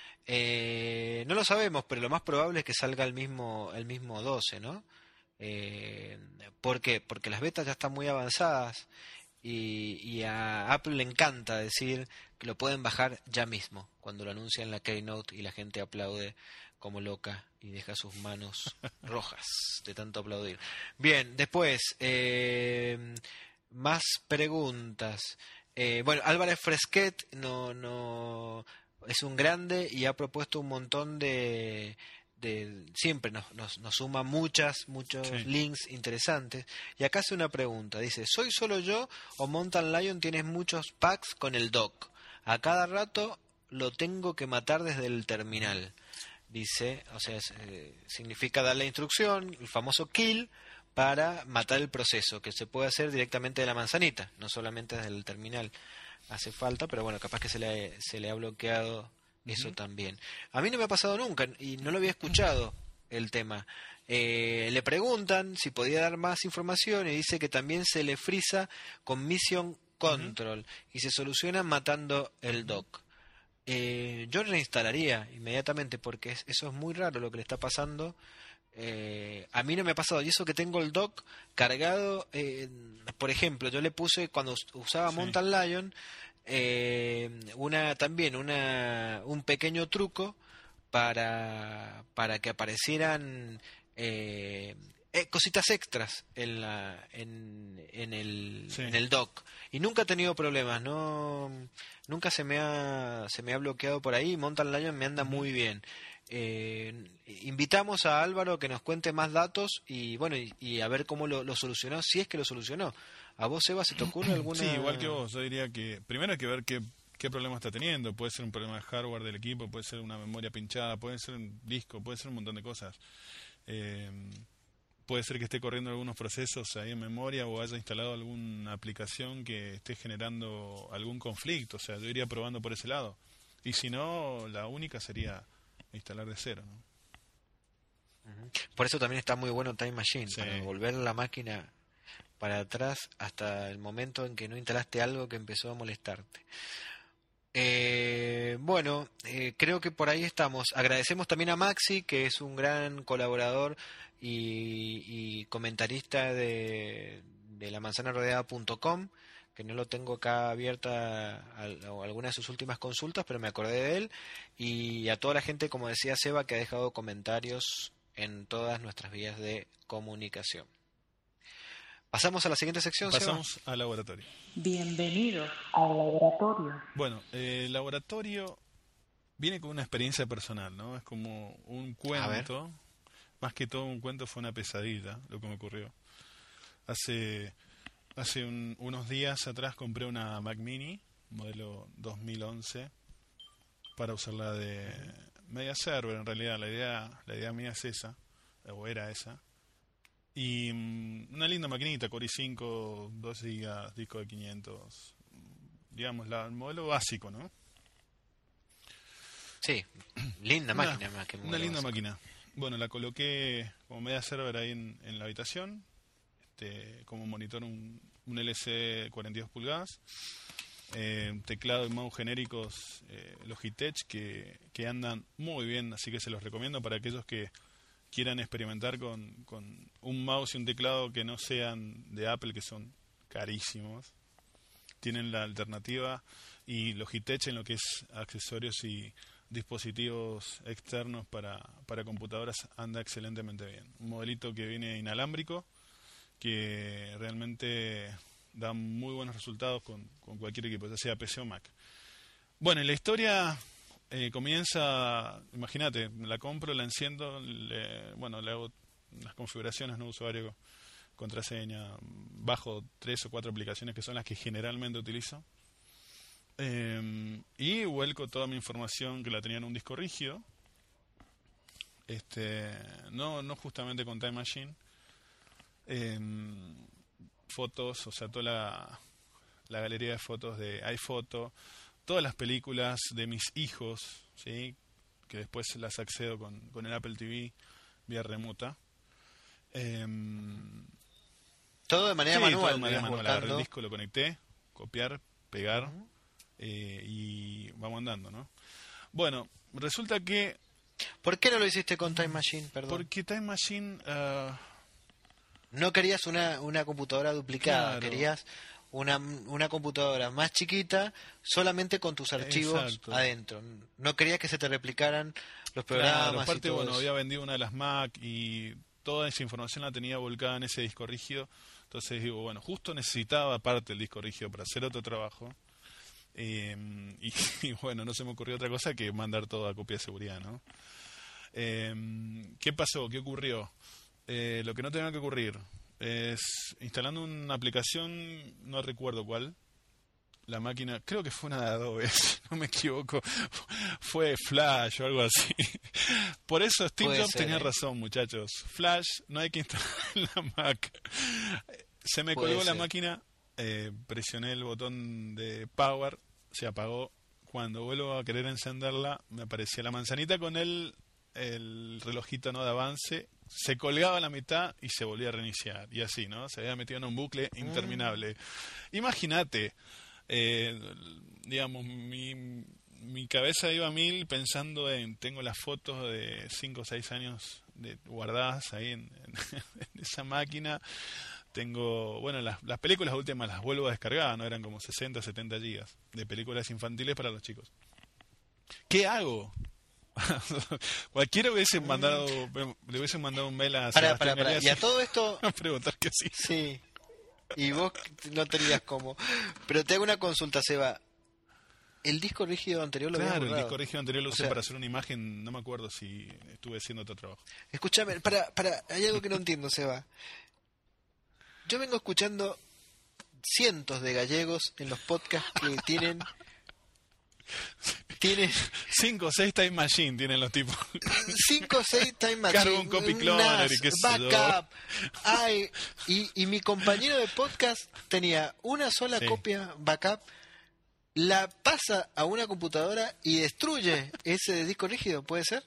Eh, no lo sabemos, pero lo más probable es que salga el mismo, el mismo doce, ¿no? Eh, ¿Por qué? Porque las betas ya están muy avanzadas y, y a Apple le encanta decir que lo pueden bajar ya mismo, cuando lo anuncian en la Keynote y la gente aplaude como loca y deja sus manos rojas de tanto aplaudir. Bien, después, eh, más preguntas. Eh, bueno, Álvarez Fresquet no, no es un grande y ha propuesto un montón de... de siempre nos, nos, nos suma muchas, muchos sí. links interesantes. Y acá hace una pregunta. Dice, ¿soy solo yo o Mountain Lion tienes muchos packs con el dock? A cada rato lo tengo que matar desde el terminal. Dice, o sea, eh, significa dar la instrucción, el famoso kill, para matar el proceso, que se puede hacer directamente de la manzanita, no solamente desde el terminal. Hace falta, pero bueno, capaz que se le, se le ha bloqueado eso uh-huh. también. A mí no me ha pasado nunca y no lo había escuchado el tema. Eh, le preguntan si podía dar más información y dice que también se le frisa con Mission Control uh-huh. y se soluciona matando el dock. Eh, yo reinstalaría inmediatamente porque es, eso es muy raro lo que le está pasando. Eh, a mí no me ha pasado, y eso que tengo el dock cargado. Eh, por ejemplo, yo le puse cuando usaba sí. Mountain Lion eh, una también una un pequeño truco para para que aparecieran eh, eh, cositas extras en la en, en el sí. en el dock y nunca he tenido problemas, no nunca se me ha se me ha bloqueado por ahí. Mountain Lion me anda muy bien. Eh, invitamos a Álvaro que nos cuente más datos y bueno y, y a ver cómo lo, lo solucionó, si es que lo solucionó. ¿A vos, Eva, se te ocurre alguna? Sí, igual que vos. Yo diría que primero hay que ver qué qué problema está teniendo. Puede ser un problema de hardware del equipo, puede ser una memoria pinchada, puede ser un disco, puede ser un montón de cosas. Eh, puede ser que esté corriendo algunos procesos ahí en memoria o haya instalado alguna aplicación que esté generando algún conflicto. O sea, yo iría probando por ese lado. Y si no, la única sería instalar de cero, ¿no? Por eso también está muy bueno Time Machine, sí. para volver la máquina para atrás hasta el momento en que no instalaste algo que empezó a molestarte. Eh, bueno, eh, creo que por ahí estamos. Agradecemos también a Maxi, que es un gran colaborador y, y comentarista de, de la manzana rodeada punto com, que no lo tengo acá abierta a, a alguna de sus últimas consultas, pero me acordé de él, y a toda la gente, como decía Seba, que ha dejado comentarios en todas nuestras vías de comunicación. Pasamos a la siguiente sección. Pasamos Seba. al laboratorio. Bienvenido al laboratorio. Bueno, eh, el laboratorio viene con una experiencia personal, ¿no? Es como un cuento, más que todo un cuento, fue una pesadilla lo que me ocurrió. Hace hace un, unos días atrás compré una Mac Mini, modelo dos mil once, para usarla de media server. En realidad la idea la idea mía es esa, o era esa. Y um, una linda maquinita, Core i cinco, dos gigas, disco de quinientos, digamos, la, el modelo básico, ¿no? Sí, linda una, máquina. Más que una linda básico. máquina. Bueno, la coloqué como media server ahí en, en la habitación, este, como monitor un, un L C D cuarenta y dos pulgadas, eh, teclado y mouse genéricos eh, Logitech que, que andan muy bien, así que se los recomiendo para aquellos que quieran experimentar con, con un mouse y un teclado que no sean de Apple, que son carísimos. Tienen la alternativa, y Logitech en lo que es accesorios y dispositivos externos para, para computadoras anda excelentemente bien. Un modelito que viene inalámbrico, que realmente da muy buenos resultados con, con cualquier equipo, ya sea P C o Mac. Bueno, y la historia eh, comienza, imagínate, la compro, la enciendo, le, bueno, le hago las configuraciones, no usuario, contraseña, bajo tres o cuatro aplicaciones que son las que generalmente utilizo. Eh, y vuelco toda mi información que la tenía en un disco rígido, este, no, no justamente con Time Machine, eh, fotos, o sea, toda la, la galería de fotos de iPhoto, todas las películas de mis hijos, ¿sí? Que después las accedo con, con el Apple T V vía remota. Eh, todo de manera sí, manual. Todo de manera manual. Agarré el disco, lo conecté, copiar, pegar. Uh-huh. Eh, y vamos andando, ¿no? Bueno, resulta que... ¿Por qué no lo hiciste con Time Machine, perdón? Porque Time Machine... Uh... No querías una, una computadora duplicada, claro. Querías una, una computadora más chiquita, solamente con tus archivos Exacto. adentro. No querías que se te replicaran los programas. Claro, aparte, y todo bueno, eso. Había vendido una de las Mac y toda esa información la tenía volcada en ese disco rígido. Entonces digo, bueno, justo necesitaba aparte el disco rígido para hacer otro trabajo. Eh, y, y bueno, no se me ocurrió otra cosa que mandar todo a copia de seguridad, ¿no? Eh, ¿Qué pasó? ¿Qué ocurrió? Eh, lo que no tenía que ocurrir es instalando una aplicación, no recuerdo cuál, la máquina, creo que fue una de Adobe, si no me equivoco, fue Flash o algo así. Por eso Steve Jobs tenía eh. razón, muchachos. Flash no hay que instalar en la Mac. Se me Puede colgó ser. la máquina. Eh, presioné el botón de power, se apagó. Cuando vuelvo a querer encenderla, me aparecía la manzanita con el, el relojito, ¿no?, de avance, se colgaba a la mitad y se volvía a reiniciar. Y así, ¿no? Se había metido en un bucle interminable. Mm. Imagínate, eh, digamos, mi, mi cabeza iba a mil pensando en, tengo las fotos de cinco o seis años de, guardadas ahí en, en, en esa máquina. Tengo, bueno, las, las películas últimas las vuelvo a descargar, ¿no? Eran como sesenta, setenta gigas de películas infantiles para los chicos. ¿Qué hago? Cualquiera hubiese mandado, le hubiese mandado un mail a para, para, para. Y a todo esto... a preguntar que sí. Sí. Y vos no tenías cómo. Pero te hago una consulta, Seba. El disco rígido anterior lo Claro, habías borrado. el disco rígido anterior lo usé o sea, para hacer una imagen, no me acuerdo si estuve haciendo otro trabajo. Escúchame, para, para, hay algo que no entiendo, Seba. Yo vengo escuchando cientos de gallegos en los podcasts que tienen... tienen cinco o seis Time Machine tienen los tipos. cinco o seis Time Machine. Carbon Copy Cloner y qué sé yo. Backup. Ay, y, y mi compañero de podcast tenía una sola sí. copia backup, la pasa a una computadora y destruye ese disco rígido, ¿puede ser?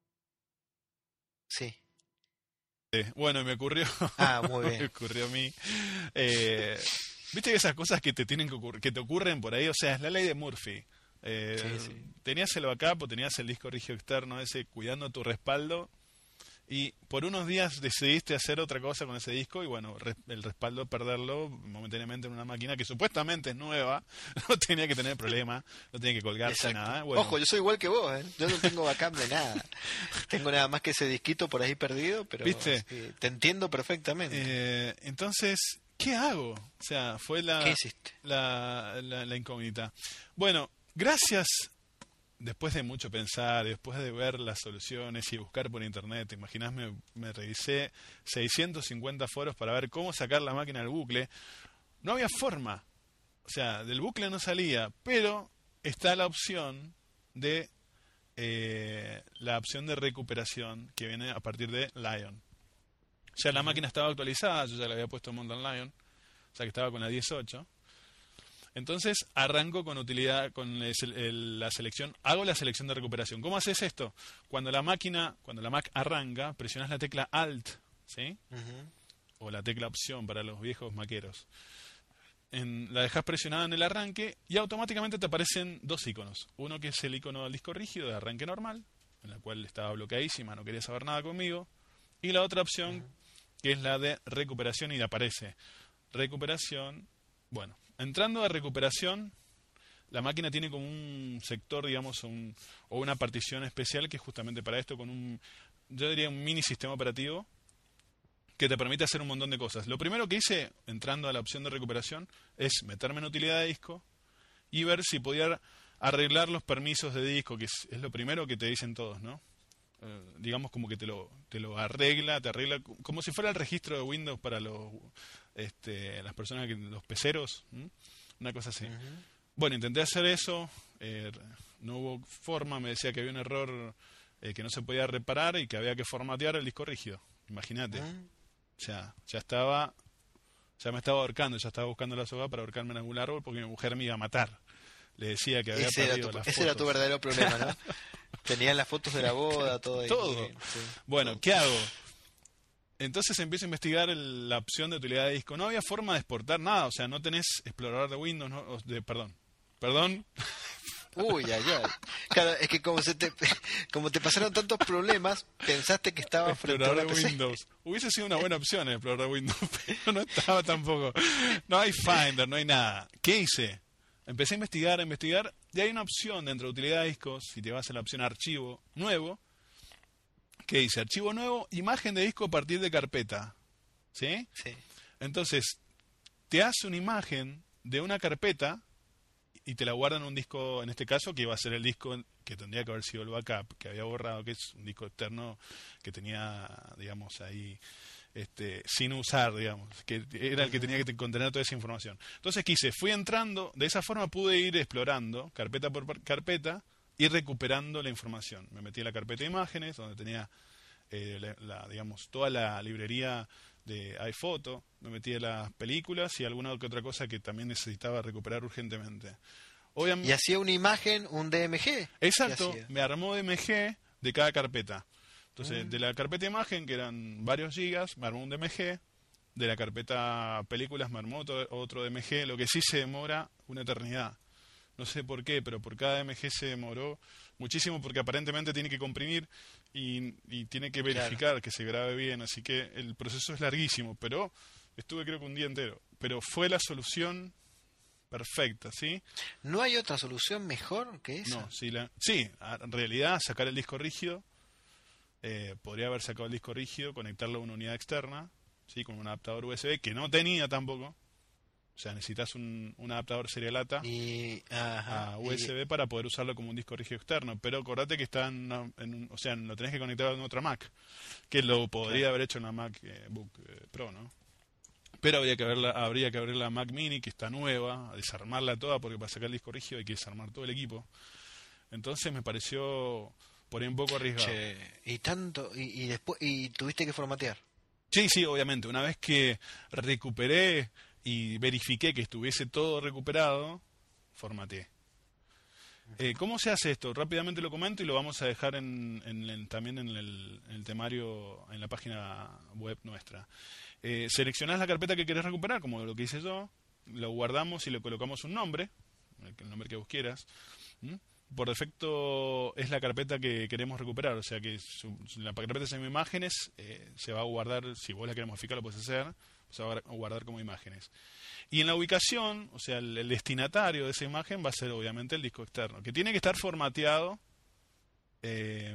Sí. Bueno, me ocurrió. Ah, muy bien. me ocurrió a mí. Eh, Viste que esas cosas que te tienen que ocurrir, que te ocurren por ahí, o sea, es la ley de Murphy. Eh, sí, sí. Tenías el backup o tenías el disco rígido externo ese cuidando tu respaldo y por unos días decidiste hacer otra cosa con ese disco y bueno, res, el respaldo perderlo momentáneamente en una máquina que supuestamente es nueva, no tenía que tener problema, no tenía que colgarse Exacto. nada. Bueno, ojo, yo soy igual que vos, ¿eh? Yo no tengo backup de nada. Tengo nada más que ese disquito por ahí perdido, pero ¿viste? Sí, te entiendo perfectamente. Eh, entonces, ¿qué hago? O sea, fue la, ¿Qué hiciste? La, la, la incógnita. Bueno, gracias, después de mucho pensar, después de ver las soluciones y buscar por internet, te imaginás, me, me revisé seiscientos cincuenta foros para ver cómo sacar la máquina del bucle. No había forma, o sea, del bucle no salía, pero está la opción de eh, la opción de recuperación que viene a partir de Lion. Ya la máquina estaba actualizada, yo ya le había puesto Mountain Lion, o sea que estaba con la dieciocho. Entonces arranco con utilidad, con el, el, la selección, hago la selección de recuperación. ¿Cómo haces esto? Cuando la máquina, cuando la Mac arranca, presionas la tecla Alt, ¿sí? Uh-huh. O la tecla Opción para los viejos maqueros. En, la dejas presionada en el arranque y automáticamente te aparecen dos iconos. Uno que es el icono del disco rígido de arranque normal, en la cual estaba bloqueadísima, no quería saber nada conmigo. Y la otra opción, uh-huh, que es la de recuperación y aparece recuperación. Bueno, entrando a recuperación, la máquina tiene como un sector, digamos, un, o una partición especial que es justamente para esto, con un, yo diría un mini sistema operativo que te permite hacer un montón de cosas. Lo primero que hice, entrando a la opción de recuperación, es meterme en utilidad de disco y ver si podía arreglar los permisos de disco, que es, es lo primero que te dicen todos, ¿no? Eh, digamos como que te lo te lo arregla, te arregla como si fuera el registro de Windows para los este, las personas, que los peceros, ¿m? Una cosa así. Uh-huh. Bueno, intenté hacer eso, eh, no hubo forma, me decía que había un error eh, que no se podía reparar y que había que formatear el disco rígido. Imagínate. Uh-huh. O sea, ya estaba, ya me estaba ahorcando, ya estaba buscando la soga para ahorcarme en algún árbol porque mi mujer me iba a matar. Le decía que había ese perdido era tu, las Ese fotos. era tu verdadero problema, ¿no? Tenían las fotos de la boda, todo. Todo. Y, sí, bueno, todo. ¿Qué hago? Entonces empiezo a investigar el, la opción de utilidad de disco. No había forma de exportar nada, o sea, no tenés explorador de Windows, no, de, perdón, perdón. Uy, ay, ay. Claro, es que como, se te, como te pasaron tantos problemas, pensaste que estaba frente a una Explorador de P C. Windows. Hubiese sido una buena opción el explorador de Windows, pero no estaba tampoco. No hay Finder, no hay nada. ¿Qué hice? Empecé a investigar, a investigar, y hay una opción dentro de utilidad de discos, si te vas a la opción archivo nuevo, que dice archivo nuevo, imagen de disco a partir de carpeta. ¿Sí? Sí. Entonces, te hace una imagen de una carpeta y te la guarda en un disco, en este caso, que iba a ser el disco que tendría que haber sido el backup, que había borrado, que es un disco externo que tenía, digamos, ahí este, sin usar, digamos, que era el que tenía que contener toda esa información. Entonces, ¿qué hice? Fui entrando, de esa forma pude ir explorando, carpeta por carpeta, y recuperando la información. Me metí en la carpeta de imágenes, donde tenía, eh, la, la, digamos, toda la librería de iPhoto, me metí en las películas y alguna que otra cosa que también necesitaba recuperar urgentemente. Obviamente, y hacía una imagen, un D M G. Exacto, me armó D M G de cada carpeta. Entonces, mm. de la carpeta de imagen, que eran varios gigas, me armó un D M G. De la carpeta películas me armó otro, otro D M G, lo que sí se demora una eternidad. No sé por qué, pero por cada D M G se demoró muchísimo porque aparentemente tiene que comprimir y, y tiene que verificar claro. que se grabe bien. Así que el proceso es larguísimo, pero estuve creo que un día entero. Pero fue la solución perfecta, ¿sí? ¿No hay otra solución mejor que esa? No, sí, la, sí en realidad sacar el disco rígido, eh, podría haber sacado el disco rígido, conectarlo a una unidad externa, ¿sí? Con un adaptador U S B, que no tenía tampoco. O sea, necesitas un, un adaptador serialata y, ajá, a U S B y, para poder usarlo como un disco rígido externo. Pero acordate que está en, una, en un, o sea, lo tenés que conectar a otra Mac, que lo podría claro. haber hecho en la MacBook eh, Pro, ¿no? Pero habría que, verla, habría que abrir la Mac Mini, que está nueva, desarmarla toda, porque para sacar el disco rígido hay que desarmar todo el equipo. Entonces me pareció por ahí un poco arriesgado. Che, y tanto, y, y después, y tuviste que formatear. Sí, sí, obviamente. Una vez que recuperé y verifiqué que estuviese todo recuperado, formateé. Eh, ¿Cómo se hace esto? Rápidamente lo comento y lo vamos a dejar en, en, en, también en el, en el temario, en la página web nuestra. Eh, seleccionás la carpeta que querés recuperar, como lo que hice yo, lo guardamos y le colocamos un nombre, el nombre que vos quieras. ¿Mm? Por defecto es la carpeta que queremos recuperar, o sea que su, la carpeta de imágenes eh, se va a guardar, si vos la querés modificar lo puedes hacer, se va a guardar como imágenes. Y en la ubicación, o sea, el, el destinatario de esa imagen va a ser obviamente el disco externo, que tiene que estar formateado eh,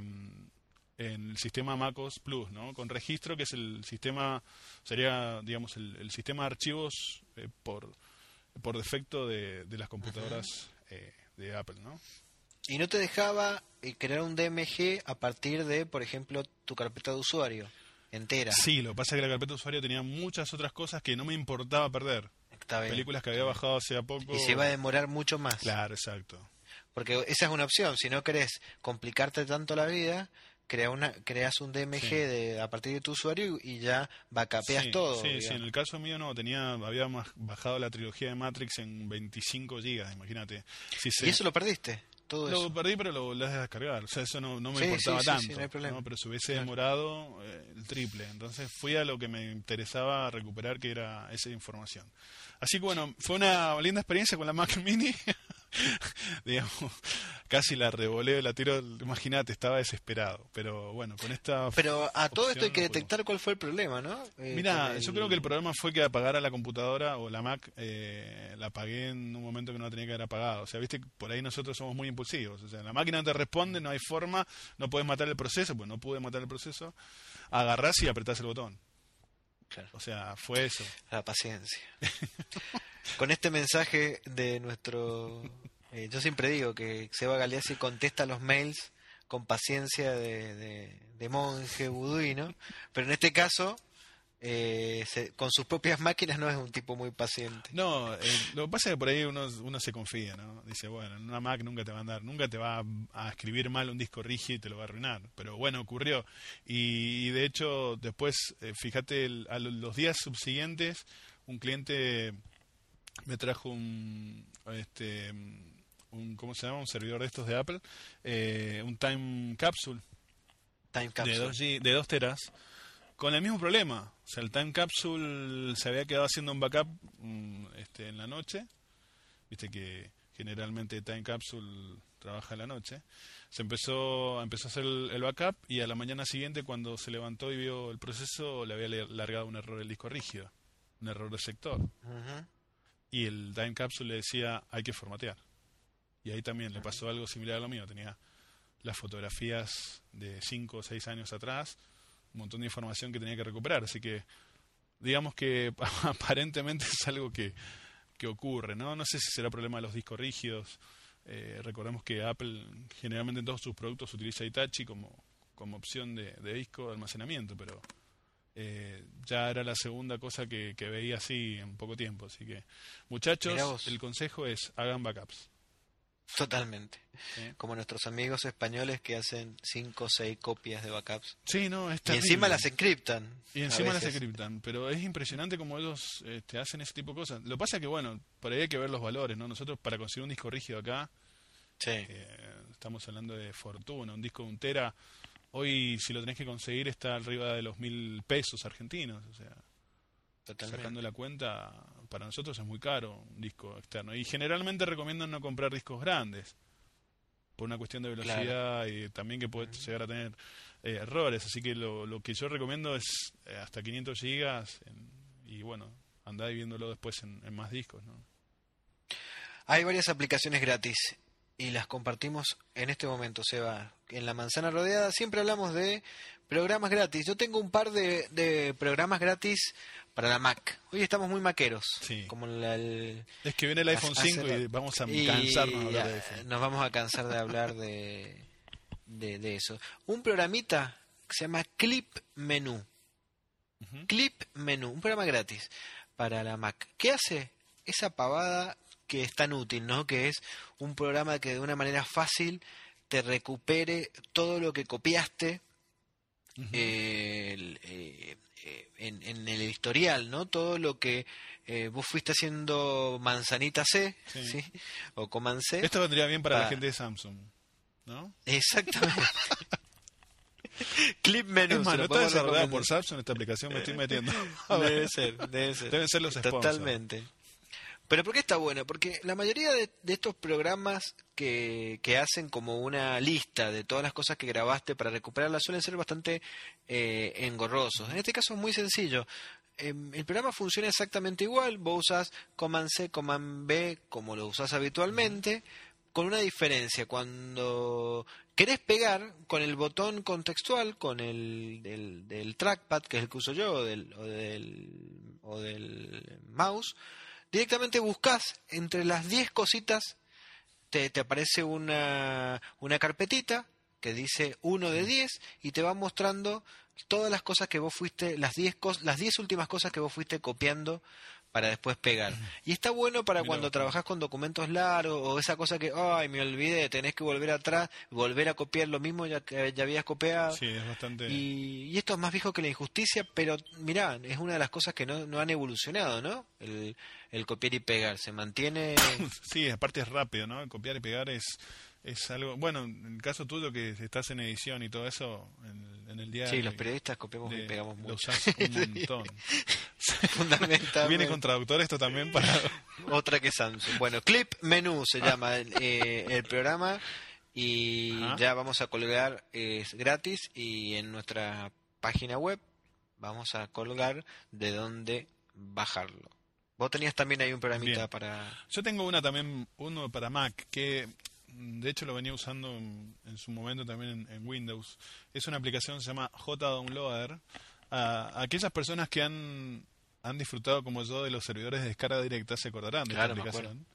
en el sistema MacOS Plus, ¿no? Con registro, que es el sistema, sería, digamos, el, el sistema de archivos eh, por, por defecto de, de las computadoras eh, de Apple, ¿no? ¿Y no te dejaba eh, crear un D M G a partir de, por ejemplo, tu carpeta de usuario entera? Sí, lo que pasa es que la carpeta de usuario tenía muchas otras cosas que no me importaba perder. Está bien. Películas que había bajado hace poco. Y se va a demorar mucho más. Claro, exacto. Porque esa es una opción. Si no querés complicarte tanto la vida, crea una, creas un D M G sí. de, a partir de tu usuario y ya backupeas sí, todo. Sí, digamos. sí, en el caso mío no, tenía había bajado la trilogía de Matrix en veinticinco gigas, imagínate. Si se... ¿Y eso lo perdiste? Todo lo eso. perdí, pero lo volví a descargar. O sea, eso no, no me sí, importaba sí, sí, tanto. Sí, no hay problema. ¿no? Pero se hubiese claro. demorado eh, el triple. Entonces fui a lo que me interesaba recuperar, que era esa información. Así que bueno, fue una linda experiencia con la Mac Mini. Digamos, casi la revoleo, la tiro, imagínate, estaba desesperado. Pero bueno, con esta Pero a todo esto hay que opción no detectar cuál fue el problema, ¿no? Eh, Mira, con el- yo creo que el problema fue que apagara la computadora o la Mac, eh, la apagué en un momento que no la tenía que haber apagado. O sea, viste, que por ahí nosotros somos muy impulsivos. O sea, la máquina no te responde, no hay forma, no puedes matar el proceso, pues no pude matar el proceso. Agarrás y apretás el botón. Claro. O sea, fue eso. La paciencia. Con este mensaje de nuestro... eh, yo siempre digo que Seba Galeazzi contesta los mails con paciencia de, de, de monje buduino, pero en este caso, eh, se- con sus propias máquinas no es un tipo muy paciente. No, eh, lo que pasa es que por ahí uno, uno se confía, ¿no? Dice, bueno, en una Mac nunca te va a andar, nunca te va a, a escribir mal un disco rígido y te lo va a arruinar. Pero bueno, ocurrió. Y, y de hecho, después, eh, fíjate, el- a lo- los días subsiguientes, un cliente me trajo un, este, un, ¿cómo se llama? Un servidor de estos de Apple, eh, un Time Capsule Time de capsule. dos, G- de dos teras, con el mismo problema. O sea, el Time Capsule se había quedado haciendo un backup mm, este, en la noche. Viste que generalmente Time Capsule trabaja en la noche. Se empezó, empezó a hacer el, el backup y a la mañana siguiente, cuando se levantó y vio el proceso, le había le- largado un error el disco rígido, un error de sector. Ujú. Y el Time Capsule le decía, hay que formatear. Y ahí también le pasó algo similar a lo mío. Tenía las fotografías de cinco o seis años atrás, un montón de información que tenía que recuperar. Así que, digamos que aparentemente es algo que, que ocurre, ¿no? No sé si será problema de los discos rígidos. Eh, recordemos que Apple generalmente en todos sus productos utiliza Hitachi como, como opción de, de disco de almacenamiento, pero eh, ya era la segunda cosa que, que veía así en poco tiempo. Así que, Mirá muchachos, vos. el consejo es hagan backups. Totalmente. ¿Sí? Como nuestros amigos españoles que hacen cinco o seis copias de backups. Sí, no, es Y terrible. encima las encriptan. Y a encima las veces. encriptan, pero es impresionante como ellos este, hacen ese tipo de cosas. Lo que pasa es que, bueno, por ahí hay que ver los valores, ¿no? Nosotros para conseguir un disco rígido acá, Sí. eh, estamos hablando de fortuna, un disco de un tera, hoy si lo tenés que conseguir está arriba de los mil pesos argentinos, o sea, Totalmente. sacando la cuenta, para nosotros es muy caro un disco externo. Y generalmente recomiendan no comprar discos grandes, por una cuestión de velocidad y también que puede llegar a tener eh, errores. Así que lo, lo que yo recomiendo es eh, hasta quinientos gigas en- y bueno, andá viéndolo después en, en más discos, ¿no? Hay varias aplicaciones gratis y las compartimos en este momento, Seba. En La Manzana Rodeada siempre hablamos de programas gratis. Yo tengo un par de, de programas gratis para la Mac. Hoy estamos muy maqueros. Sí. Como la, el, Es que viene el iPhone hace- cinco hace- y vamos a y cansarnos de hablar de ya, iPhone. nos vamos a cansar de hablar de, de, de eso. Un programita que se llama Clip Menú. Ujú. Clip Menú, un programa gratis para la Mac. ¿Qué hace? Esa pavada que es tan útil, ¿no? Que es un programa que de una manera fácil te recupere todo lo que copiaste Ujú. eh, el- eh, eh, en, en el historial, ¿no? Todo lo que eh, vos fuiste haciendo manzanita C, Sí. ¿sí? O command C. Esto vendría bien para la Ah. gente de Samsung, ¿no? Exactamente. Clip Menú. Es más, se no lo está podemos desarrollada recomendar. por Samsung esta aplicación, me estoy metiendo. A ver. Debe ser, debe ser. Deben ser los sponsors. Totalmente. Pero ¿por qué está bueno? Porque la mayoría de, de estos programas que, que hacen como una lista de todas las cosas que grabaste para recuperarlas suelen ser bastante eh, engorrosos. En este caso es muy sencillo. Eh, el programa funciona exactamente igual. Vos usás Command C, Command B como lo usás habitualmente, con una diferencia. Cuando querés pegar con el botón contextual, con el del, del trackpad, que es el que uso yo, o del, o del, o del mouse, directamente buscas entre las diez cositas, te, te aparece una, una carpetita que dice uno de diez y te va mostrando todas las cosas que vos fuiste, las diez cos- las diez últimas cosas que vos fuiste copiando para después pegar. Y está bueno para Mirá cuando vos. trabajás con documentos largos o esa cosa que, ay, me olvidé, tenés que volver atrás, volver a copiar lo mismo ya que ya habías copiado. Sí, es bastante... Y, y esto es más viejo que la injusticia, pero mirá, es una de las cosas que no, no han evolucionado, ¿no? El, el copiar y pegar, se mantiene... Sí, aparte es rápido, ¿no? Copiar y pegar es, es algo... Bueno, en el caso tuyo que estás en edición y todo eso, en, en el diario... Sí, los periodistas copiamos y de- pegamos lo mucho. usás un montón. Fundamentalmente. Viene con traductor esto también para... Otra que Samsung. Bueno, Clip Menú se llama eh, el programa y Ajá. ya vamos a colgar, es gratis, y en nuestra página web vamos a colgar de dónde bajarlo. Vos tenías también ahí un programita Bien. para... Yo tengo una también, uno para Mac, que de hecho lo venía usando en, en su momento también en, en Windows. Es una aplicación que se llama JDownloader. A aquellas personas que han, han disfrutado como yo de los servidores de descarga directa se acordarán de Claro, esta me aplicación.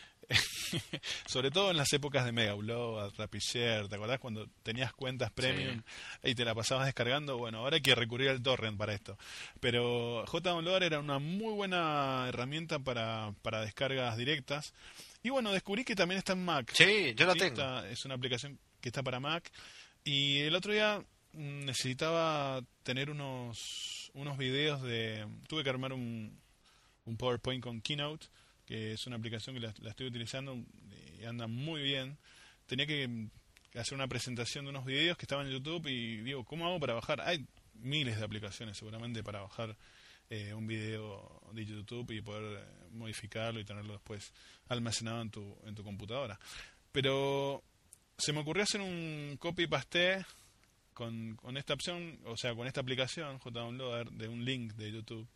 Sobre todo en las épocas de Mega Upload, RapidShare, ¿te acordás cuando tenías cuentas premium Sí. y te la pasabas descargando? Bueno, ahora hay que recurrir al torrent para esto. Pero JDownloader era una muy buena herramienta para, para descargas directas. Y bueno, descubrí que también está en Mac. Sí, yo la Sí, tengo. está- es una aplicación que está para Mac. Y el otro día mm, necesitaba tener unos, unos videos de... Tuve que armar un, un PowerPoint con Keynote, que es una aplicación que la, la estoy utilizando y anda muy bien. Tenía que mm, hacer una presentación de unos videos que estaban en YouTube y digo, ¿cómo hago para bajar? Hay miles de aplicaciones seguramente para bajar eh, un video de YouTube y poder eh, modificarlo y tenerlo después almacenado en tu, en tu computadora. Pero se me ocurrió hacer un copy-paste con, con esta opción, o sea, con esta aplicación, JDownloader, de un link de YouTube.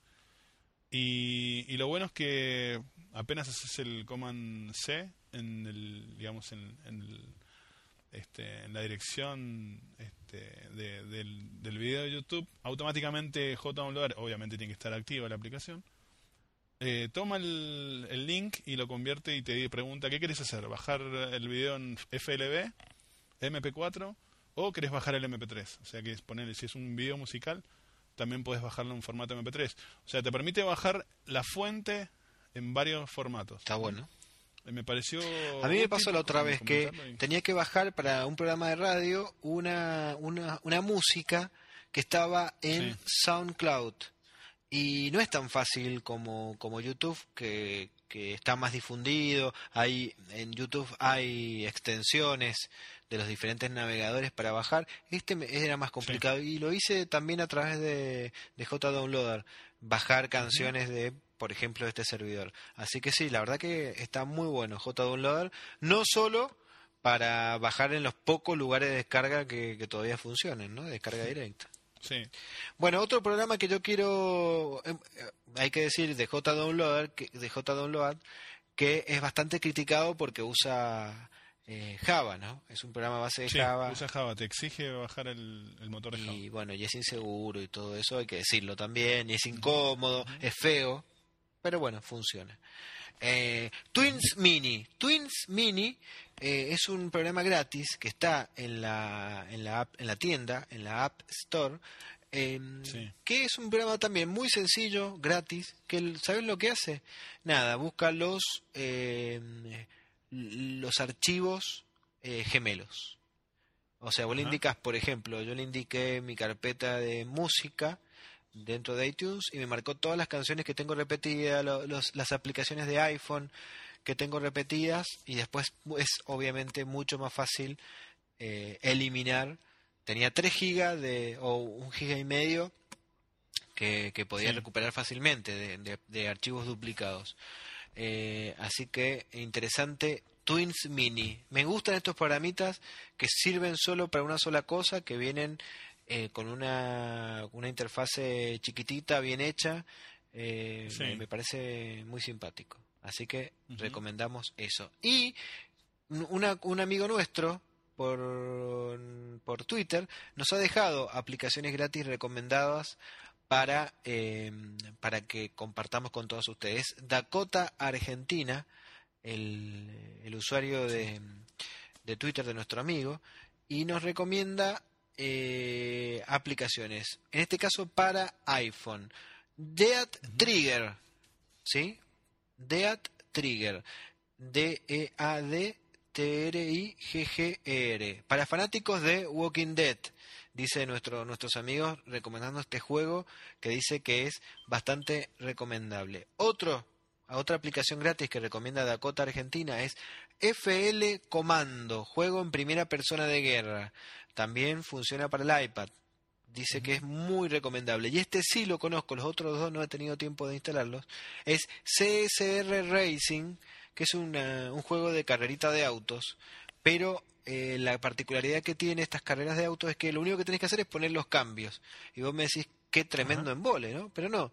Y, y lo bueno es que apenas haces el command C en el, digamos, en, en, el, este, en la dirección este, de, del, del video de YouTube, automáticamente JDownloader, obviamente tiene que estar activa la aplicación, eh, toma el, el link y lo convierte y te pregunta, ¿qué querés hacer? ¿Bajar el video en F L V, M P cuatro o querés bajar el M P tres? O sea, que es ponerle, si es un video musical, también puedes bajarlo en formato M P tres. O sea, te permite bajar la fuente en varios formatos. Está bueno. Me pareció... A mí me útil pasó la otra vez que comentarlo y- tenía que bajar para un programa de radio una, una, una música que estaba en Sí. SoundCloud. Y no es tan fácil como, como YouTube, que, que está más difundido. Hay, en YouTube hay extensiones de los diferentes navegadores para bajar. Este me- era más complicado y lo hice también a través de, de JDownloader, bajar canciones de, por ejemplo, este servidor. Así que sí, la verdad que está muy bueno JDownloader, no solo para bajar en los pocos lugares de descarga que, que todavía funcionen, ¿no? De descarga directa. Sí. Bueno, otro programa que yo quiero, eh, eh, hay que decir, de JDownloader, que, de JDownload, que es bastante criticado porque usa eh, Java, ¿no? Es un programa a base de Sí, Java. usa Java, te exige bajar el, el motor de Java. Y bueno, y es inseguro y todo eso, hay que decirlo también, y es incómodo, es feo, pero bueno, funciona. Eh, Twins Mini. Twins Mini eh, es un programa gratis que está en la, en la, app, en la tienda, en la App Store, eh, Sí. que es un programa también muy sencillo, gratis, que el- ¿sabes lo que hace? Nada, busca los, eh, los archivos eh, gemelos. O sea, vos le Ajá. indicas, por ejemplo, yo le indiqué mi carpeta de música dentro de iTunes y me marcó todas las canciones que tengo repetidas, lo- los, las aplicaciones de iPhone que tengo repetidas, y después es obviamente mucho más fácil eh, eliminar. Tenía tres gigas de, o un giga y medio que, que podía Sí. recuperar fácilmente de, de- de archivos duplicados. Eh, así que interesante. Twins Mini. Me gustan estos programitas que sirven solo para una sola cosa, que vienen eh, con una, una interfase chiquitita, bien hecha. Eh, Sí. me, me parece muy simpático. Así que Ujú. recomendamos eso. Y una, un amigo nuestro por, por Twitter nos ha dejado aplicaciones gratis recomendadas para, eh, para que compartamos con todos ustedes. Dakota Argentina, el, el usuario de, de Twitter de nuestro amigo, y nos recomienda eh, aplicaciones, en este caso para iPhone. Dead Trigger, ¿sí? Dead Trigger, D E A D T R I G G E R, para fanáticos de Walking Dead, dice nuestro, nuestros amigos, recomendando este juego que dice que es bastante recomendable. Otro, otra aplicación gratis que recomienda Dakota Argentina es F L Comando, juego en primera persona de guerra. También funciona para el iPad. Dice que es muy recomendable. Y este sí lo conozco, los otros dos no he tenido tiempo de instalarlos. Es C S R Racing, que es una, un juego de carrerita de autos pero eh, la particularidad que tiene estas carreras de autos es que lo único que tenés que hacer es poner los cambios. Y vos me decís, qué tremendo embole, ¿no? Pero no.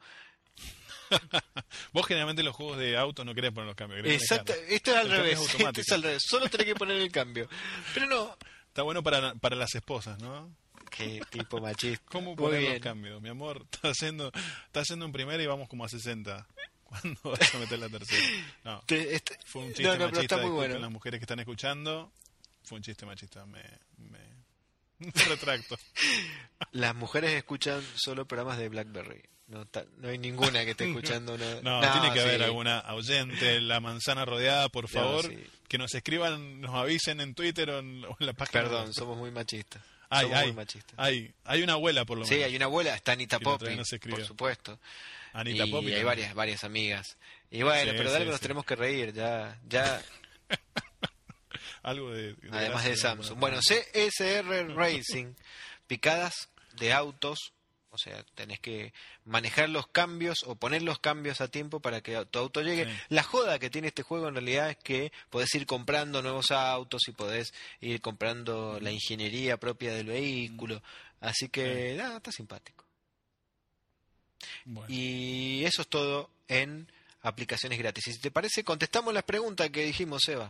Vos generalmente en los juegos de autos no querés poner los cambios. Exacto, esto es al revés, esto es al revés, solo tenés que poner el cambio. Pero no. Está bueno para, para las esposas, ¿no? Qué tipo machista. ¿Cómo poner los cambios? Mi amor, está haciendo, está haciendo en primera y vamos como a sesenta. ¿Cuándo vas a meter la tercera? No, Te, este, fue un chiste no, no, machista. Muy bueno. Las mujeres que están escuchando, fue un chiste machista. Me, me, me retracto. Las mujeres escuchan solo programas de BlackBerry. No, ta, no hay ninguna que esté escuchando una... no, no, tiene que sí. haber alguna oyente, La Manzana Rodeada, por favor, no, sí. que nos escriban, nos avisen en Twitter o en, o en la página. Perdón, somos muy machistas. Hay, somos hay, muy machistas. Hay, hay una abuela por lo menos. Sí, hay una abuela, está Anita Poppy, no por supuesto. Anita y Poppy. hay varias, varias amigas. Y bueno, sí, pero de algo sí, nos sí. tenemos que reír, ya... ya... algo de, de Además de Samsung. Bueno, C S R Racing, picadas de autos. O sea, tenés que manejar los cambios o poner los cambios a tiempo para que tu auto llegue. Sí. La joda que tiene este juego en realidad es que podés ir comprando nuevos autos y podés ir comprando la ingeniería propia del vehículo. Así que, sí. nada, está simpático. Bueno. Y eso es todo en aplicaciones gratis. Y si te parece, contestamos las preguntas que dijimos, Eva.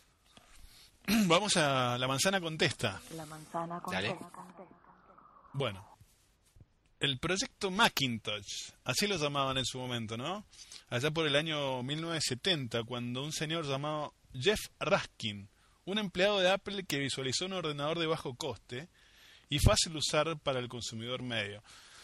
Vamos a La Manzana Contesta. La Manzana Contesta. Dale. Bueno. El proyecto Macintosh, así lo llamaban en su momento, ¿no? Allá por el año mil novecientos setenta, cuando un señor llamado Jeff Raskin, un empleado de Apple que visualizó un ordenador de bajo coste y fácil de usar para el consumidor medio.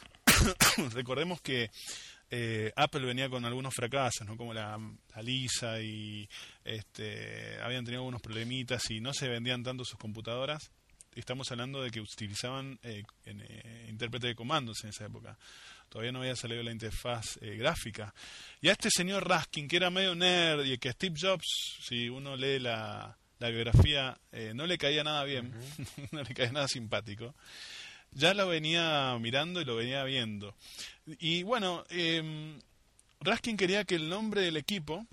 Recordemos que eh, Apple venía con algunos fracasos, ¿no? Como la, la Lisa y este, habían tenido algunos problemitas y no se vendían tanto sus computadoras. Estamos hablando de que utilizaban eh, en, eh, intérprete de comandos en esa época. Todavía no había salido la interfaz eh, gráfica. Y a este señor Raskin, que era medio nerd y que a Steve Jobs, si uno lee la, la biografía, eh, no le caía nada bien, uh-huh. no le caía nada simpático, ya lo venía mirando y lo venía viendo. Y bueno, eh, Raskin quería que el nombre del equipo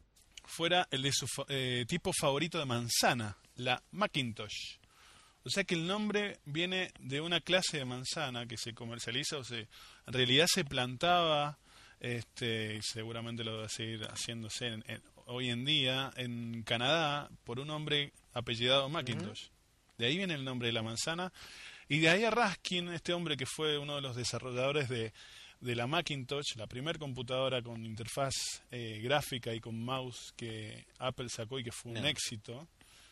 fuera el de su eh, tipo favorito de manzana, la Macintosh. O sea que el nombre viene de una clase de manzana que se comercializa, o sea, en realidad se plantaba, este, y seguramente lo va a seguir haciéndose en, en, hoy en día, en Canadá, por un hombre apellidado Macintosh. Uh-huh. De ahí viene el nombre de la manzana. Y de ahí a Raskin, este hombre que fue uno de los desarrolladores de, de la Macintosh, la primera computadora con interfaz eh, gráfica y con mouse que Apple sacó y que fue un no. éxito.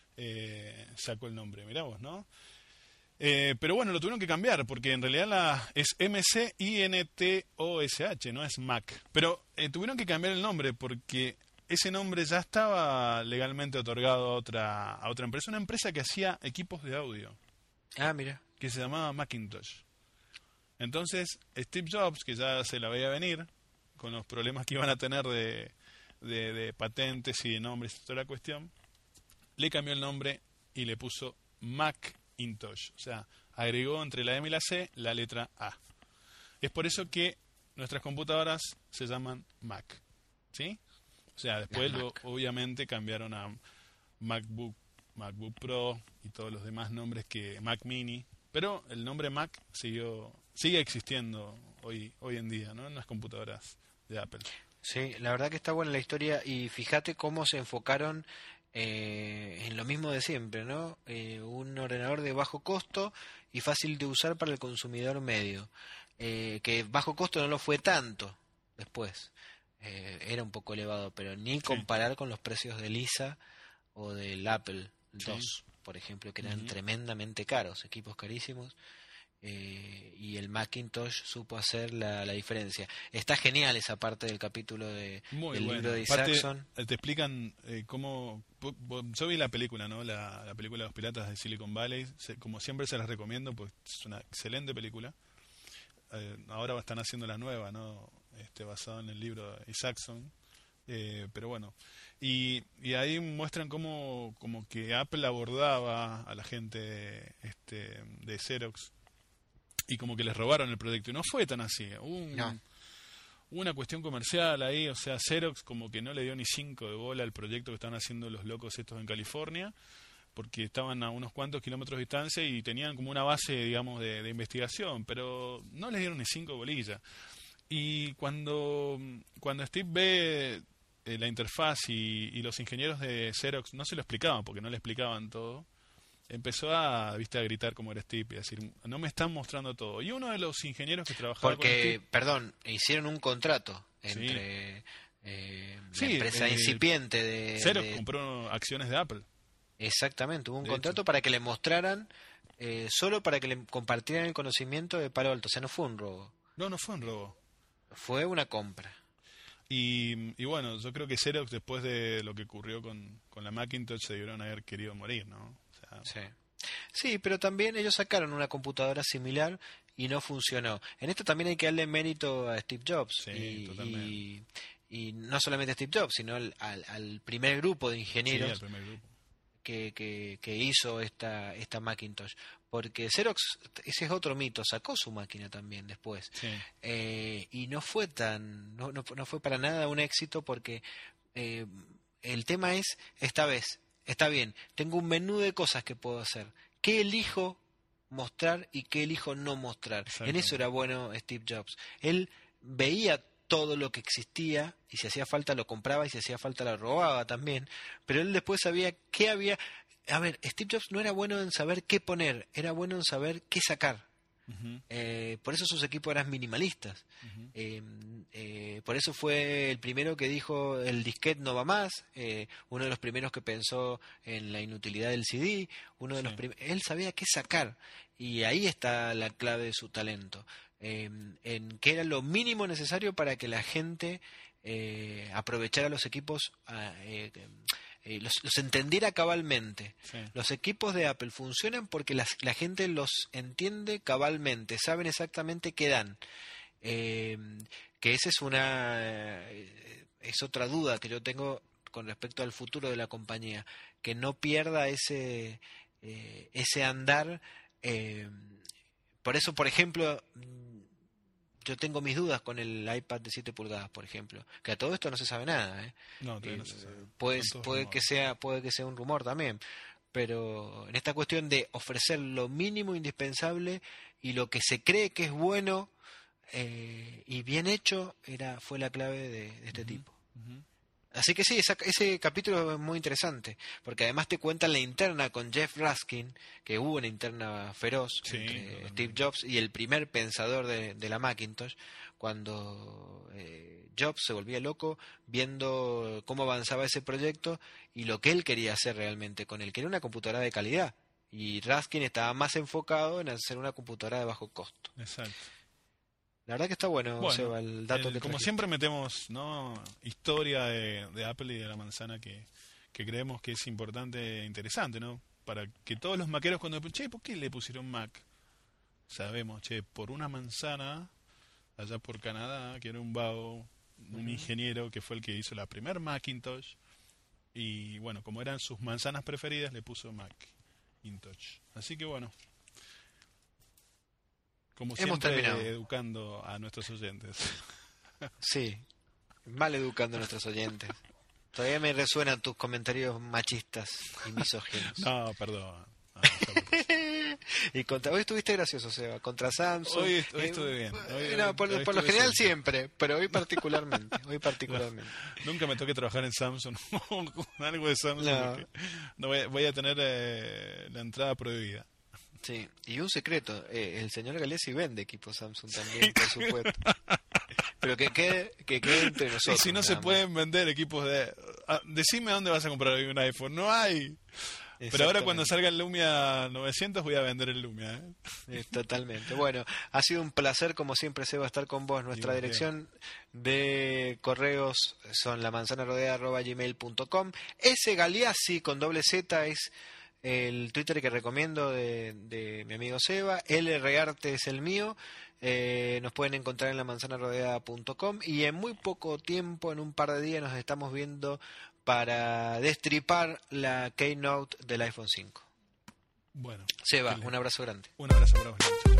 Eh, sacó el nombre, mirá vos, ¿no? Eh, pero bueno, lo tuvieron que cambiar porque en realidad la, es M C I N T O S H, no es Mac. Pero eh, tuvieron que cambiar el nombre porque ese nombre ya estaba legalmente otorgado a otra, a otra empresa, una empresa que hacía equipos de audio. Ah, mira. Que se llamaba Macintosh. Entonces, Steve Jobs, que ya se la veía venir, con los problemas que iban a tener de, de, de patentes y de nombres y toda la cuestión, le cambió el nombre y le puso Macintosh. O sea, agregó entre la M y la C la letra A. Es por eso que nuestras computadoras se llaman Mac. ¿Sí? O sea, después lo, obviamente cambiaron a MacBook, MacBook Pro y todos los demás nombres que Mac Mini. Pero el nombre Mac siguió, sigue existiendo hoy, hoy en día, ¿no? En las computadoras de Apple. Sí, la verdad que está buena la historia y fíjate cómo se enfocaron Eh, en lo mismo de siempre, ¿no? Eh, un ordenador de bajo costo y fácil de usar para el consumidor medio. Eh, que bajo costo no lo fue tanto después. Eh, era un poco elevado, pero ni comparar sí. con los precios de Lisa o del Apple dos, sí. por ejemplo, que eran uh-huh. tremendamente caros, equipos carísimos. Eh, y el Macintosh supo hacer la, la diferencia. Está genial esa parte del capítulo de, Muy del bueno. libro de Aparte, Isaacson. te explican eh, cómo... Yo vi la película, ¿no? La, la película de los piratas de Silicon Valley. Se, como siempre se las recomiendo, pues es una excelente película. Eh, ahora están haciendo la nueva, ¿no? Este, basado en el libro de Isaacson. Eh, pero bueno, y, y ahí muestran cómo como que Apple abordaba a la gente este, de Xerox y como que les robaron el proyecto. Y no fue tan así. Hubo un, no. una cuestión comercial ahí. O sea, Xerox como que no le dio ni cinco de bola al proyecto que estaban haciendo los locos estos en California. porque estaban a unos cuantos kilómetros de distancia y tenían como una base, digamos, de, de investigación, pero no les dieron ni cinco bolillas. Y cuando, cuando Steve ve eh, la interfaz y, y los ingenieros de Xerox no se lo explicaban, porque no le explicaban todo, empezó a, viste, a gritar como era Steve y a decir, no me están mostrando todo. Y uno de los ingenieros que trabajaba Porque, con Steve, perdón, hicieron un contrato entre sí. eh, la sí, empresa eh, incipiente de... Xerox de... compró acciones de Apple. Exactamente, hubo un de contrato hecho. para que le mostraran, eh, solo para que le compartieran el conocimiento de Palo Alto. O sea, no fue un robo. No, no fue un robo. Fue una compra. Y, y bueno, yo creo que Xerox, después de lo que ocurrió con, con la Macintosh, se debieron haber querido morir, ¿no? O sea, sí. Sí, pero también ellos sacaron una computadora similar y no funcionó. En esto también hay que darle mérito a Steve Jobs. Sí, y, totalmente. Y, y no solamente a Steve Jobs, sino al, al, al primer grupo de ingenieros sí, al primer grupo. Que, que, que hizo esta, esta Macintosh. Porque Xerox, ese es otro mito, sacó su máquina también después. Sí. Eh, y no fue tan, no, no, no fue para nada un éxito porque eh, el tema es, esta vez, está bien, tengo un menú de cosas que puedo hacer. ¿Qué elijo mostrar y qué elijo no mostrar? En eso era bueno Steve Jobs. Él veía todo lo que existía y si hacía falta lo compraba y si hacía falta lo robaba también, pero él después sabía qué había. A ver, Steve Jobs no era bueno en saber qué poner, era bueno en saber qué sacar. Uh-huh. Eh, por eso sus equipos eran minimalistas. Uh-huh. eh, eh, por eso fue el primero que dijo el disquete no va más, eh, uno de los primeros que pensó en la inutilidad del C D, uno de sí. los prim- él sabía qué sacar y ahí está la clave de su talento. Eh, en que era lo mínimo necesario para que la gente eh, aprovechara los equipos, eh, eh, los, los entendiera cabalmente. Sí. Los equipos de Apple funcionan porque las, la gente los entiende cabalmente, saben exactamente qué dan. Eh, que esa es una eh, es otra duda que yo tengo con respecto al futuro de la compañía, que no pierda ese eh, ese andar. Eh, por eso, por ejemplo, yo tengo mis dudas con el iPad de siete pulgadas, por ejemplo, que a todo esto no se sabe nada, ¿eh? No, todavía eh, no se sabe. Puede, puede que sea, puede que sea un rumor también, pero en esta cuestión de ofrecer lo mínimo indispensable y lo que se cree que es bueno eh, y bien hecho, era fue la clave de, de este uh-huh, tipo. Uh-huh. Así que sí, esa, ese capítulo es muy interesante, porque además te cuentan la interna con Jeff Raskin, que hubo una interna feroz sí, entre no, Steve Jobs y el primer pensador de, de la Macintosh, cuando eh, Jobs se volvía loco viendo cómo avanzaba ese proyecto y lo que él quería hacer realmente con él, que era una computadora de calidad, y Raskin estaba más enfocado en hacer una computadora de bajo costo. Exacto. La verdad que está bueno, bueno Seba, el dato el, que como trajiste. siempre metemos, ¿no?, historia de, de Apple y de la manzana que, que creemos que es importante e interesante, ¿no? Para que todos los maqueros cuando che, ¿por qué le pusieron Mac? Sabemos, che, por una manzana allá por Canadá, que era un vago, un uh-huh. ingeniero que fue el que hizo la primer Macintosh, y bueno, como eran sus manzanas preferidas, le puso Macintosh. Así que bueno, como Hemos siempre, terminado. Educando a nuestros oyentes. Sí, mal educando a nuestros oyentes. Todavía me resuenan tus comentarios machistas y misóginos. No, perdón. No, y contra, hoy estuviste gracioso, Seba, contra Samsung. Hoy, hoy eh, estuve bien. Hoy, no, por, hoy por lo estuve general siempre. siempre, pero hoy particularmente. Hoy particularmente. No, nunca me toque trabajar en Samsung con algo de Samsung. No. No voy, voy a tener eh, la entrada prohibida. Sí, y un secreto, eh, el señor Galesi vende equipos Samsung también, por supuesto. Pero que quede, que quede entre nosotros. Y si no se pueden vender equipos de... Ah, decime dónde vas a comprar hoy un iPhone. No hay. Pero ahora cuando salga el Lumia novecientos voy a vender el Lumia. ¿eh? Eh, totalmente. Bueno, ha sido un placer como siempre, Seba, estar con vos. Nuestra Digo, dirección bien. de correos son lamanzanarodea arroba gmail punto com. S Galeazzi con doble Z es el Twitter que recomiendo de, de mi amigo Seba. L Rearte es el mío. Eh, nos pueden encontrar en lamanzanarodea punto com y en muy poco tiempo, en un par de días, nos estamos viendo para destripar la Keynote del iPhone cinco. Bueno. Seba, un abrazo grande. Un abrazo para vos, muchachos.